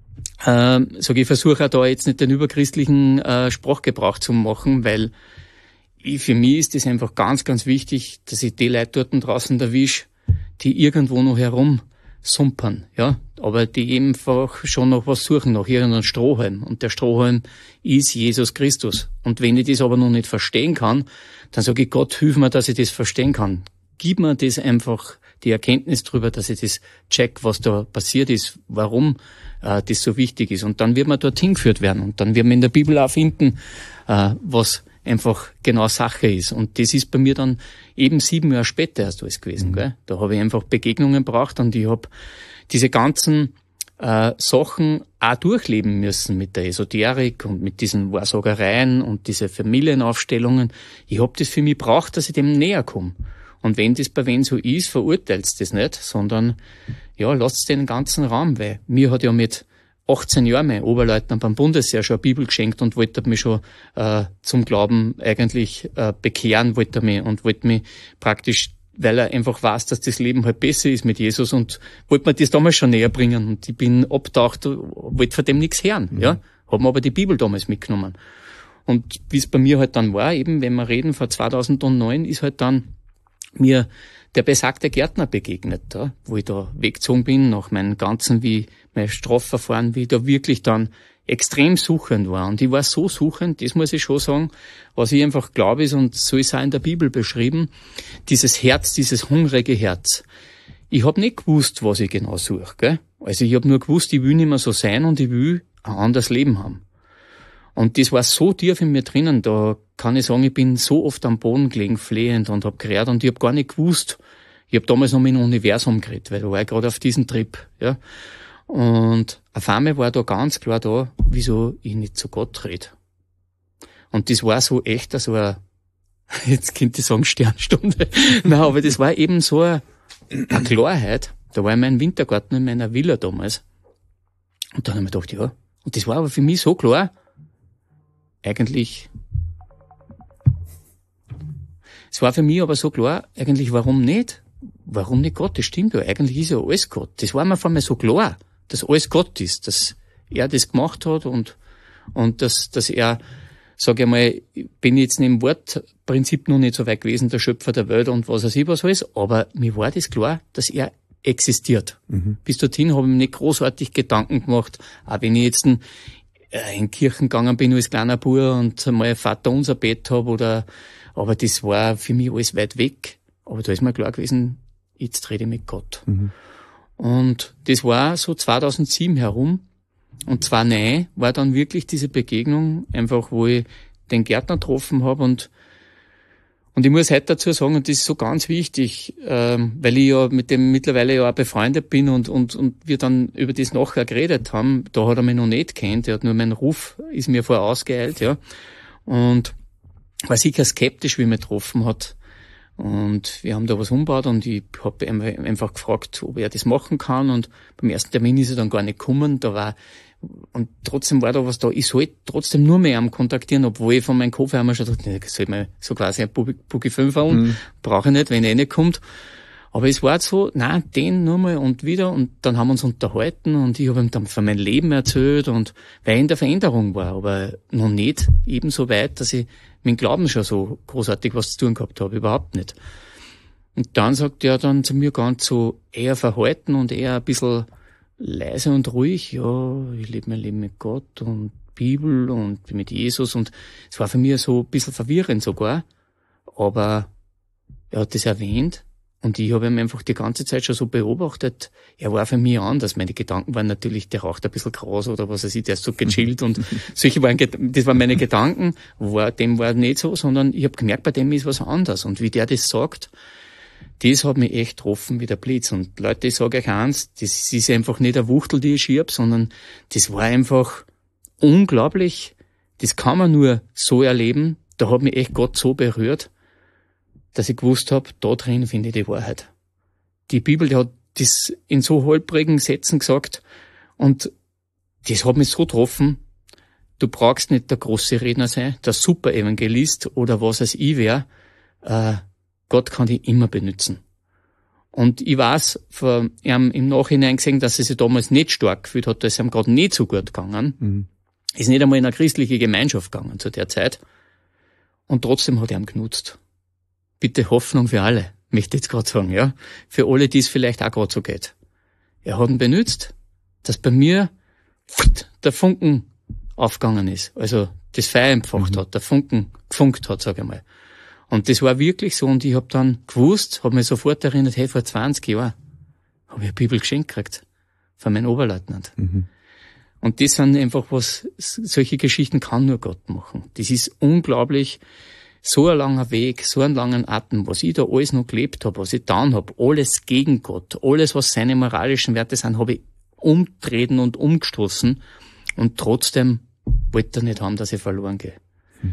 äh, sag ich, versuche auch da jetzt nicht den überchristlichen äh, Sprachgebrauch zu machen, weil ich, für mich ist das einfach ganz, ganz wichtig, dass ich die Leute dort draußen erwische, die irgendwo noch herum sumpern, ja, aber die einfach schon noch was suchen, nach irgendeinem Strohhalm. Und der Strohhalm ist Jesus Christus. Und wenn ich das aber noch nicht verstehen kann, dann sage ich, Gott, hilf mir, dass ich das verstehen kann. Gib mir das einfach, die Erkenntnis drüber, dass ich das check, was da passiert ist, warum äh, das so wichtig ist. Und dann wird man dorthin geführt werden. Und dann wird man in der Bibel auch finden, äh, was einfach genau Sache ist. Und das ist bei mir dann eben sieben Jahre später erst alles gewesen. Mhm. Gell? Da habe ich einfach Begegnungen gebraucht und ich habe diese ganzen äh, Sachen auch durchleben müssen mit der Esoterik und mit diesen Wahrsagereien und diese Familienaufstellungen. Ich habe das für mich gebraucht, dass ich dem näher komme. Und wenn das bei wen so ist, verurteilst das nicht, sondern ja, lasst den ganzen Raum, weil mir hat ja mit achtzehn Jahren mein Oberleutnant beim Bundesheer schon eine Bibel geschenkt und wollte mich schon äh, zum Glauben eigentlich äh, bekehren, wollte mich und wollte mich praktisch, weil er einfach weiß, dass das Leben halt besser ist mit Jesus und wollte mir das damals schon näher bringen und ich bin abgetaucht, wollte von dem nichts hören, mhm. ja, hab mir aber die Bibel damals mitgenommen. Und wie es bei mir halt dann war, eben wenn wir reden, vor zweitausendneun ist halt dann mir der besagte Gärtner begegnet, ja, wo ich da weggezogen bin, nach meinem ganzen, wie mein Strafverfahren, wie ich da wirklich dann extrem suchend war. Und ich war so suchend, das muss ich schon sagen, was ich einfach glaube ist, und so ist auch in der Bibel beschrieben, dieses Herz, dieses hungrige Herz. Ich habe nicht gewusst, was ich genau suche, gell? Also ich habe nur gewusst, ich will nicht mehr so sein und ich will ein anderes Leben haben. Und das war so tief in mir drinnen, da kann ich sagen, ich bin so oft am Boden gelegen, flehend und hab gerät und ich hab gar nicht gewusst. Ich hab damals noch mit dem Universum geredet, weil da war ich gerade auf diesem Trip, ja. Und auf einmal war da ganz klar da, wieso ich nicht zu Gott rede. Und das war so echt, so ein, jetzt könnte ich sagen Sternstunde, nein, aber das war eben so eine, eine Klarheit. Da war ich in meinem Wintergarten in meiner Villa damals. Und dann habe ich mir gedacht, ja. Und das war aber für mich so klar, eigentlich, es war für mich aber so klar, eigentlich warum nicht? Warum nicht Gott? Das stimmt ja, eigentlich ist ja alles Gott. Das war mir vor mir so klar, dass alles Gott ist, dass er das gemacht hat und, und dass, dass er, sag ich mal, bin jetzt im Wortprinzip noch nicht so weit gewesen, der Schöpfer der Welt und was weiß ich was alles, aber mir war das klar, dass er existiert. Mhm. Bis dorthin habe ich mir nicht großartig Gedanken gemacht, auch wenn ich jetzt ein, äh, in Kirchen gegangen bin als kleiner Bub und mal Vater unser Bett habe oder, aber das war für mich alles weit weg. Aber da ist mir klar gewesen, jetzt rede ich mit Gott. Mhm. Und das war so zweitausendsieben herum. Und zwar nein, war dann wirklich diese Begegnung, einfach wo ich den Gärtner getroffen habe und Und ich muss heute dazu sagen, und das ist so ganz wichtig, ähm, weil ich ja mit dem mittlerweile ja auch befreundet bin und, und, und wir dann über das nachher geredet haben, da hat er mich noch nicht kennt, er hat nur meinen Ruf, ist mir vorausgeeilt, ja. Und war sicher skeptisch, wie er mich getroffen hat. Und wir haben da was umgebaut und ich habe einfach gefragt, ob er das machen kann. Und beim ersten Termin ist er dann gar nicht gekommen. Da war, und trotzdem war da was da. Ich sollte trotzdem nur mehr am kontaktieren, obwohl ich von meinem Kopf einmal schon dachte, ich soll mal so quasi ein Boogie fünf holen. Mhm. Brauche ich nicht, wenn er nicht kommt. Aber es war so, nein, den nur mal und wieder. Und dann haben wir uns unterhalten und ich habe ihm dann von meinem Leben erzählt und weil ich in der Veränderung war, aber noch nicht eben so weit, dass ich mit dem Glauben schon so großartig was zu tun gehabt habe, überhaupt nicht. Und dann sagt er dann zu mir ganz so eher verhalten und eher ein bisschen leise und ruhig, ja, ich lebe mein Leben mit Gott und Bibel und mit Jesus und es war für mich so ein bisschen verwirrend sogar, aber er hat das erwähnt und ich habe ihn einfach die ganze Zeit schon so beobachtet. Er war für mich anders. Meine Gedanken waren natürlich, der raucht ein bisschen Gras oder was weiß ich, der ist so gechillt und solche waren, das waren meine Gedanken. War, dem war nicht so, sondern ich habe gemerkt, bei dem ist was anders. Und wie der das sagt, das hat mich echt getroffen wie der Blitz. Und Leute, ich sage euch eins, das ist einfach nicht eine Wuchtel, die ich schieb, sondern das war einfach unglaublich. Das kann man nur so erleben. Da hat mich echt Gott so berührt, dass ich gewusst habe, da drin finde ich die Wahrheit. Die Bibel, die hat das in so holprigen Sätzen gesagt und das hat mich so getroffen, du brauchst nicht der große Redner sein, der Super-Evangelist oder was als ich wäre, äh, Gott kann dich immer benutzen. Und ich weiß von ihm im Nachhinein gesehen, dass er sich damals nicht stark gefühlt hat, dass es ihm gerade nicht so gut gegangen. Mhm. Ist nicht einmal in eine christliche Gemeinschaft gegangen zu der Zeit. Und trotzdem hat er ihn genutzt. Bitte Hoffnung für alle, möchte ich jetzt gerade sagen, ja. Für alle, die es vielleicht auch gerade so geht. Er hat ihn benutzt, dass bei mir der Funken aufgegangen ist. Also das Feuer empfacht mhm. hat, der Funken gefunkt hat, sage ich mal. Und das war wirklich so und ich habe dann gewusst, habe mich sofort erinnert, hey, vor zwanzig Jahren habe ich eine Bibel geschenkt gekriegt von meinem Oberleutnant. Mhm. Und das sind einfach was, solche Geschichten kann nur Gott machen. Das ist unglaublich. So ein langer Weg, so einen langen Atem, was ich da alles noch gelebt habe, was ich getan habe, alles gegen Gott, alles, was seine moralischen Werte sind, habe ich umtreten und umgestoßen und trotzdem wollte er nicht haben, dass ich verloren gehe. Hm.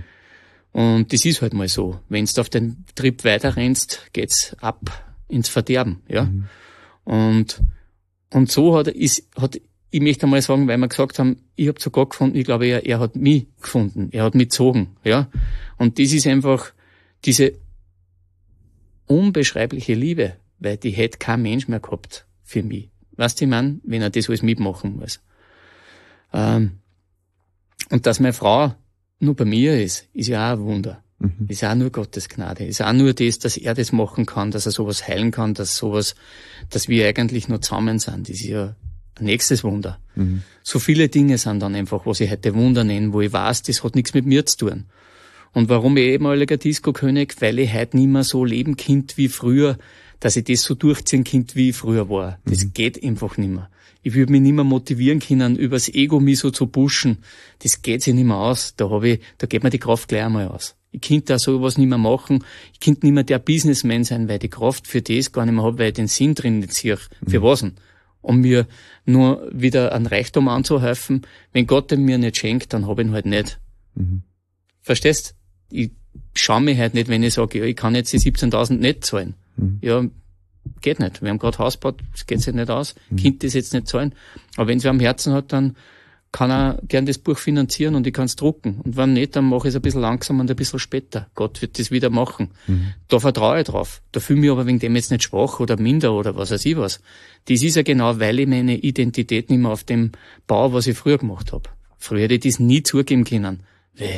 Und das ist halt mal so. Wenn du auf den Trip weiter rennst, geht's ab ins Verderben, ja. Hm. Und, und so hat, ist, hat, ich möchte einmal sagen, weil wir gesagt haben, ich habe sogar gefunden, ich glaube, er, er hat mich gefunden, er hat mich gezogen, ja. Und das ist einfach diese unbeschreibliche Liebe, weil die hätte kein Mensch mehr gehabt für mich. Weißt du, ich meine, wenn er das alles mitmachen muss. Ähm, und dass meine Frau nur bei mir ist, ist ja auch ein Wunder. Mhm. Ist auch nur Gottes Gnade. Ist auch nur das, dass er das machen kann, dass er sowas heilen kann, dass sowas, dass wir eigentlich nur zusammen sind. Das ist ja ein nächstes Wunder. Mhm. So viele Dinge sind dann einfach, was ich heute Wunder nenne, wo ich weiß, das hat nichts mit mir zu tun. Und warum ich ehemaliger Disco-König? Weil ich heute nicht mehr so leben kind wie früher, dass ich das so durchziehen kind wie ich früher war. Das mhm. geht einfach nicht mehr. Ich würde mich nicht mehr motivieren können, übers Ego mich so zu pushen. Das geht sich nicht mehr aus. Da habe ich, da geht mir die Kraft gleich einmal aus. Ich könnte da sowas nicht mehr machen. Ich könnte nicht mehr der Businessman sein, weil ich die Kraft für das gar nicht mehr habe, weil ich den Sinn drin nicht sehe. Mhm. Für was denn? Um mir nur wieder an Reichtum anzuhäufen. Wenn Gott den mir nicht schenkt, dann habe ich ihn halt nicht. Mhm. Verstehst? Ich schaue mich halt nicht, wenn ich sage, ja, ich kann jetzt die siebzehntausend nicht zahlen. Mhm. Ja, geht nicht. Wir haben gerade Haus gebaut, das geht sich nicht aus. Mhm. Kind das jetzt nicht zahlen. Aber wenn es wer am Herzen hat, dann kann er gern das Buch finanzieren und ich kann es drucken. Und wenn nicht, dann mache ich es ein bisschen langsam und ein bisschen später. Gott wird das wieder machen. Mhm. Da vertraue ich drauf. Da fühle ich mich aber wegen dem jetzt nicht schwach oder minder oder was weiß ich was. Das ist ja genau, weil ich meine Identität nicht mehr auf dem baue, was ich früher gemacht habe. Früher hätte ich das nie zugeben können. Weil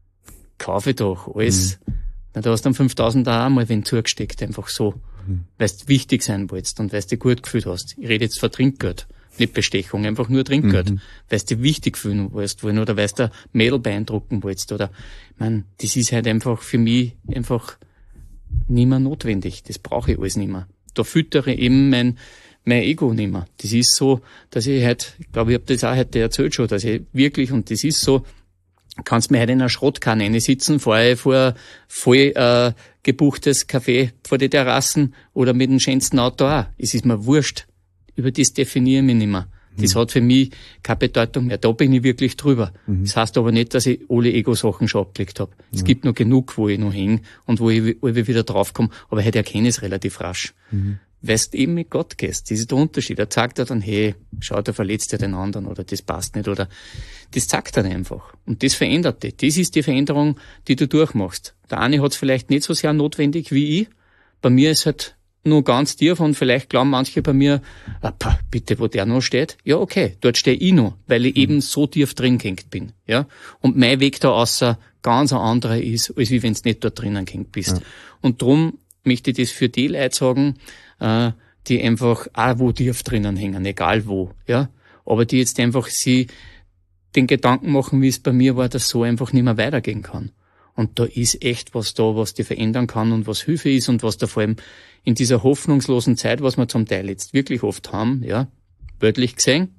kaufe doch alles. Mhm. Na, da hast du dann fünftausend auch einmal wen zugesteckt, einfach so. Mhm. Weil du wichtig sein wolltest und weil du dich gut gefühlt hast. Ich rede jetzt von Trinkgeld, nicht Bestechung, einfach nur Trinkgeld. Mhm. Weil du dich wichtig fühlen wolltest, wollen, oder weil du ein Mädel beeindrucken wolltest, oder, ich mein, das ist halt einfach für mich einfach nicht mehr notwendig. Das brauche ich alles nicht mehr. Da füttere ich eben mein, mein Ego nicht mehr. Das ist so, dass ich halt, ich glaube, ich habe das auch heute erzählt schon, dass ich wirklich, und das ist so, kannst mir heute in einer Schrottkanne sitzen, fahre ich vor voll äh, gebuchtes Café vor die Terrassen oder mit dem schönsten Auto auch. Es ist mir wurscht. Über das definiere ich mich nicht mehr. Mhm. Das hat für mich keine Bedeutung mehr. Da bin ich wirklich drüber. Mhm. Das heißt aber nicht, dass ich alle Ego-Sachen schon abgelegt habe. Mhm. Es gibt noch genug, wo ich noch hänge und wo ich, wo ich wieder draufkomme. Aber heute erkenne ich es relativ rasch. Mhm. Weil du eben mit Gott gehst. Das ist der Unterschied. Er sagt dir dann, hey, schau, der verletzt ja den anderen oder das passt nicht oder das sagt er einfach. Und das verändert dich. Das ist die Veränderung, die du durchmachst. Der eine hat es vielleicht nicht so sehr notwendig wie ich. Bei mir ist halt nur ganz tief und vielleicht glauben manche bei mir, ah, pah, bitte, wo der noch steht. Ja, okay, dort stehe ich noch, weil ich mhm. eben so tief drin gehängt bin. Ja, und mein Weg da außer ganz ein anderer ist, als wie wenn du nicht dort drinnen gehängt bist. Ja. Und drum möchte ich das für die Leute sagen, äh, die einfach auch wo tief drinnen hängen, egal wo, ja. Aber die jetzt einfach sie den Gedanken machen, wie es bei mir war, dass so einfach nicht mehr weitergehen kann. Und da ist echt was da, was die verändern kann und was Hilfe ist und was da vor allem in dieser hoffnungslosen Zeit, was wir zum Teil jetzt wirklich oft haben, ja, wörtlich gesehen,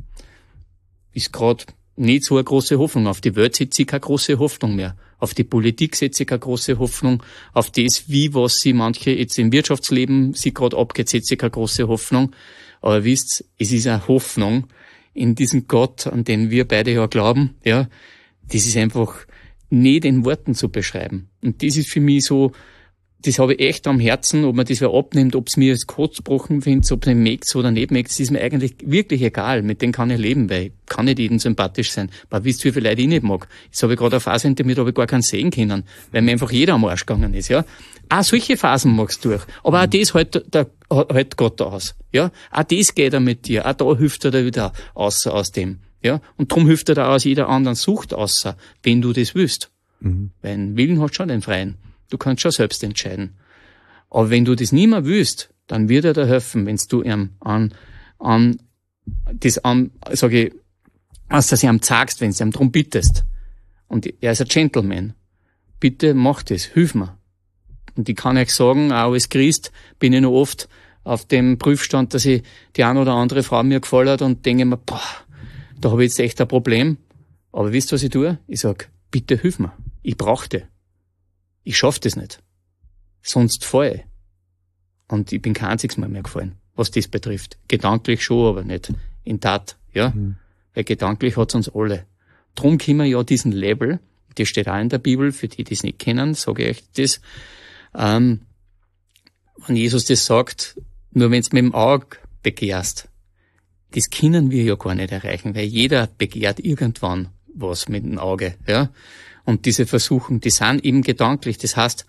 ist gerade nicht so eine große Hoffnung. Auf die Welt setze ich keine große Hoffnung mehr. Auf die Politik setze ich keine große Hoffnung. Auf das, wie was sie manche jetzt im Wirtschaftsleben sie gerade abgeht, setze ich keine große Hoffnung. Aber wisst, es ist eine Hoffnung in diesen Gott, an den wir beide ja glauben, ja. Das ist einfach nicht in Worten zu beschreiben. Und das ist für mich so, das habe ich echt am Herzen, ob man das wer abnimmt, ob es mir als Kotzbrochen findet, ob es mir mögt oder nicht mögt, das ist mir eigentlich wirklich egal. Mit denen kann ich leben, weil ich kann nicht jedem sympathisch sein. Aber wisst ihr, wie viele Leute ich nicht mag? Jetzt habe ich gerade eine Phase hinter mir, da habe ich gar keinen sehen können, weil mir einfach jeder am Arsch gegangen ist, ja. Auch solche Phasen magst du durch. Aber auch das hält, da, hält Gott aus, ja. Auch das geht er mit dir. Auch da hilft er dir wieder außer aus dem, ja. Und drum hilft er da aus jeder anderen Sucht außer, wenn du das willst. Mhm. Weil einen Willen hast du schon den freien. Du kannst schon selbst entscheiden. Aber wenn du das nicht mehr willst, dann wird er dir helfen, wenn du ihm an, an, das an, sag ich, als dass du ihm sagst, wenn du ihm drum bittest. Und er ist ein Gentleman. Bitte mach das, hilf mir. Und ich kann euch sagen, auch als Christ bin ich noch oft auf dem Prüfstand, dass ich die eine oder andere Frau mir gefallen hat und denke mir, boah, da habe ich jetzt echt ein Problem. Aber wisst ihr, was ich tue? Ich sag, bitte hilf mir. Ich brauch dich. Ich schaff das nicht. Sonst falle ich. Und ich bin kein einziges Mal mehr gefallen, was das betrifft. Gedanklich schon, aber nicht in Tat, ja. Mhm. Weil gedanklich hat's uns alle. Drum können wir ja diesen Label, das steht auch in der Bibel, für die, die es nicht kennen, sage ich euch das, ähm, wenn Jesus das sagt, nur wenn du mit dem Auge begehrst, das können wir ja gar nicht erreichen, weil jeder begehrt irgendwann was mit dem Auge, ja. Und diese Versuchung, die sind eben gedanklich. Das heißt,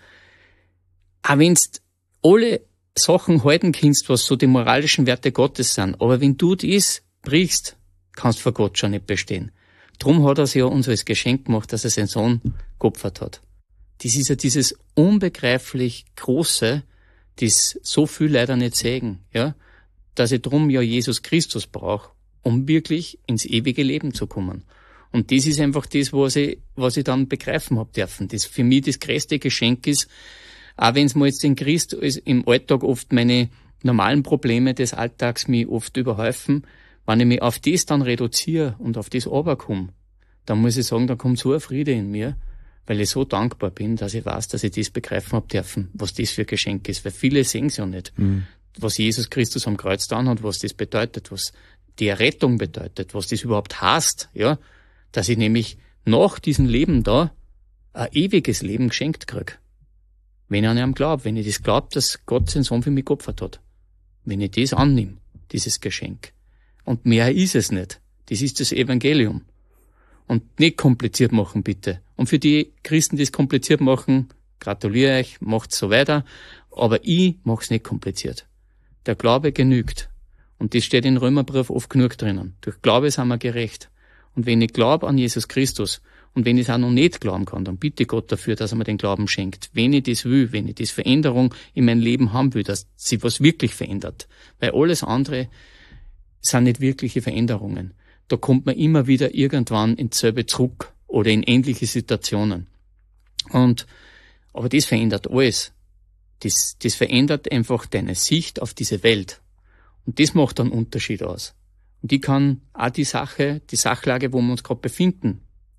auch wenn du alle Sachen halten kannst, was so die moralischen Werte Gottes sind, aber wenn du das brichst, kannst du vor Gott schon nicht bestehen. Drum hat er es ja uns als Geschenk gemacht, dass er seinen Sohn geopfert hat. Das ist ja dieses unbegreiflich Große, das so viel leider nicht sägen, ja, dass ich drum ja Jesus Christus brauche, um wirklich ins ewige Leben zu kommen. Und das ist einfach das, was ich, was ich dann begreifen hab dürfen. Das für mich das größte Geschenk ist, auch wenn es mir jetzt in Christ im Alltag oft meine normalen Probleme des Alltags mich oft überhäufen, wenn ich mich auf das dann reduziere und auf das runterkomme, dann muss ich sagen, da kommt so ein Friede in mir, weil ich so dankbar bin, dass ich weiß, dass ich das begreifen hab dürfen, was das für ein Geschenk ist. Weil viele sehen es ja nicht, mhm. was Jesus Christus am Kreuz getan hat, was das bedeutet, was die Errettung bedeutet, was das überhaupt heißt, ja. Dass ich nämlich nach diesem Leben da ein ewiges Leben geschenkt krieg. Wenn ich an ihm glaube, wenn ich das glaube, dass Gott seinen Sohn für mich geopfert hat. Wenn ich das annehme, dieses Geschenk. Und mehr ist es nicht. Das ist das Evangelium. Und nicht kompliziert machen, bitte. Und für die Christen, die es kompliziert machen, gratuliere euch, macht's so weiter. Aber ich mach's nicht kompliziert. Der Glaube genügt. Und das steht in Römerbrief oft genug drinnen. Durch Glaube sind wir gerecht. Und wenn ich glaube an Jesus Christus und wenn ich es auch noch nicht glauben kann, dann bitte Gott dafür, dass er mir den Glauben schenkt. Wenn ich das will, wenn ich das Veränderung in meinem Leben haben will, dass sich was wirklich verändert. Weil alles andere sind nicht wirkliche Veränderungen. Da kommt man immer wieder irgendwann ins selbe zurück oder in ähnliche Situationen. Und, aber das verändert alles. Das, das verändert einfach deine Sicht auf diese Welt. Und das macht einen Unterschied aus. Und ich kann auch die Sache, die Sachlage, wo wir uns gerade befinden,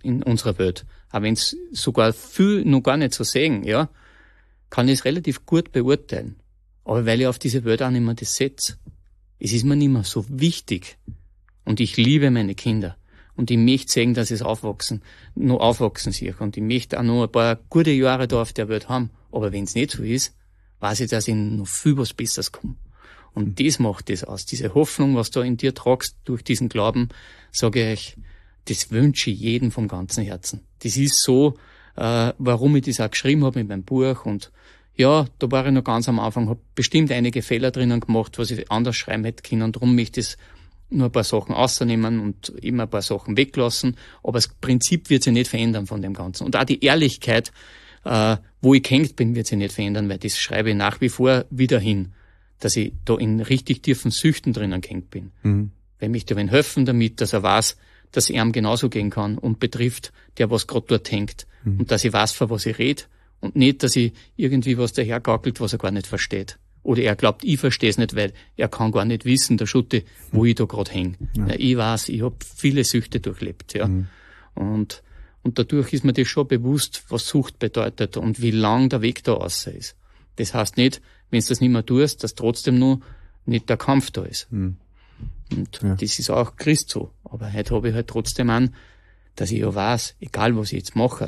in unserer Welt, auch wenn es sogar viel noch gar nicht so sehen, ja, kann ich es relativ gut beurteilen. Aber weil ich auf diese Welt auch nicht mehr das setze. Es ist mir nicht mehr so wichtig. Und ich liebe meine Kinder. Und ich möchte sehen, dass es aufwachsen, noch aufwachsen sich. Und ich möchte auch noch ein paar gute Jahre da auf der Welt haben. Aber wenn es nicht so ist, weiß ich, dass ich noch viel was Besseres komme. Und das macht das aus. Diese Hoffnung, was du in dir tragst, durch diesen Glauben, sage ich, das wünsche ich jedem vom ganzen Herzen. Das ist so, äh, warum ich das auch geschrieben habe mit meinem Buch. Und ja, da war ich noch ganz am Anfang, habe bestimmt einige Fehler drinnen gemacht, was ich anders schreiben hätte können. Und darum möchte ich das nur ein paar Sachen ausnehmen und immer ein paar Sachen weglassen. Aber das Prinzip wird sich nicht verändern von dem Ganzen. Und auch die Ehrlichkeit, äh, wo ich gehängt bin, wird sich nicht verändern, weil das schreibe ich nach wie vor wieder hin, dass ich da in richtig tiefen Süchten drinnen gehängt bin. Mhm. Weil mich da wen helfen damit, dass er weiß, dass es ihm genauso gehen kann und betrifft, der was gerade dort hängt. Mhm. Und dass ich weiß, von was ich rede. Und nicht, dass ich irgendwie was dahergackelt, was er gar nicht versteht. Oder er glaubt, ich verstehe es nicht, weil er kann gar nicht wissen, der Schutte, wo mhm. ich da gerade hänge. Ja. Ja, ich weiß, ich habe viele Süchte durchlebt. Ja. Mhm. Und und dadurch ist mir das schon bewusst, was Sucht bedeutet und wie lang der Weg da raus ist. Das heißt nicht, wenn du das nicht mehr tust, dass trotzdem nur nicht der Kampf da ist. Mhm. Und ja. das ist auch Christ so. Aber heute habe ich halt trotzdem an, dass ich ja weiß, egal was ich jetzt mache,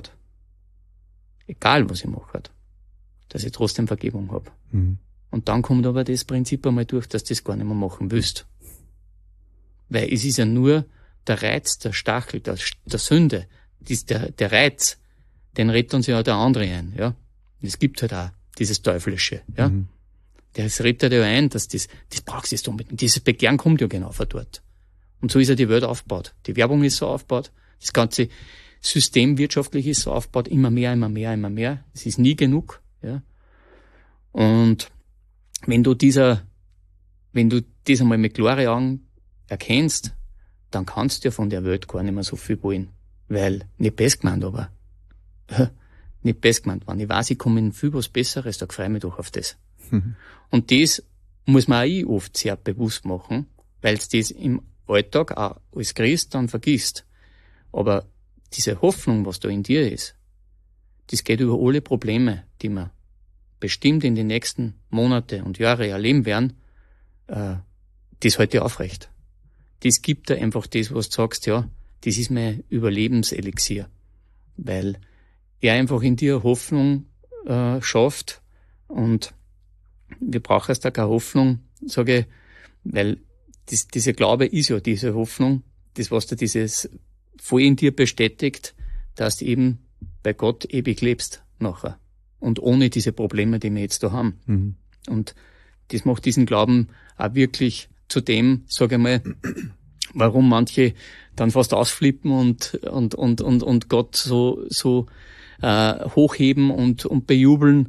egal was ich mache, dass ich trotzdem Vergebung habe. Mhm. Und dann kommt aber das Prinzip einmal durch, dass du das gar nicht mehr machen willst. Weil es ist ja nur der Reiz, der Stachel, der, der Sünde, das, der, der Reiz, den redet uns ja auch der andere ein, ja. Es gibt halt auch dieses Teuflische, ja. Mhm. Das redet ja ein, dass das, das brauchst du jetzt unbedingt. Dieses Begehren kommt ja genau von dort. Und so ist ja die Welt aufgebaut. Die Werbung ist so aufgebaut. Das ganze System wirtschaftlich ist so aufgebaut. Immer mehr, immer mehr, immer mehr. Es ist nie genug, ja. Und wenn du dieser, wenn du das einmal mit klaren Augen erkennst, dann kannst du ja von der Welt gar nicht mehr so viel wollen. Weil, nicht best gemeint, aber, nicht best gemeint, wenn ich weiß, ich komme in viel was Besseres, da freue ich mich doch auf das. Mhm. Und das muss man auch ich oft sehr bewusst machen, weil es das im Alltag auch als Christ dann vergisst. Aber diese Hoffnung, was da in dir ist, das geht über alle Probleme, die wir bestimmt in den nächsten Monate und Jahre erleben werden, äh, das hält dir aufrecht. Das gibt dir einfach das, was du sagst, ja, das ist mein Überlebenselixier. Weil er einfach in dir Hoffnung äh, schafft und wir brauchen erst da keine Hoffnung, sage ich, weil das, dieser Glaube ist ja diese Hoffnung, das, was dir dieses voll in dir bestätigt, dass du eben bei Gott ewig lebst nachher. Und ohne diese Probleme, die wir jetzt da haben. Mhm. Und das macht diesen Glauben auch wirklich zu dem, sage ich mal, warum manche dann fast ausflippen und und und und und Gott so so äh, hochheben und und bejubeln.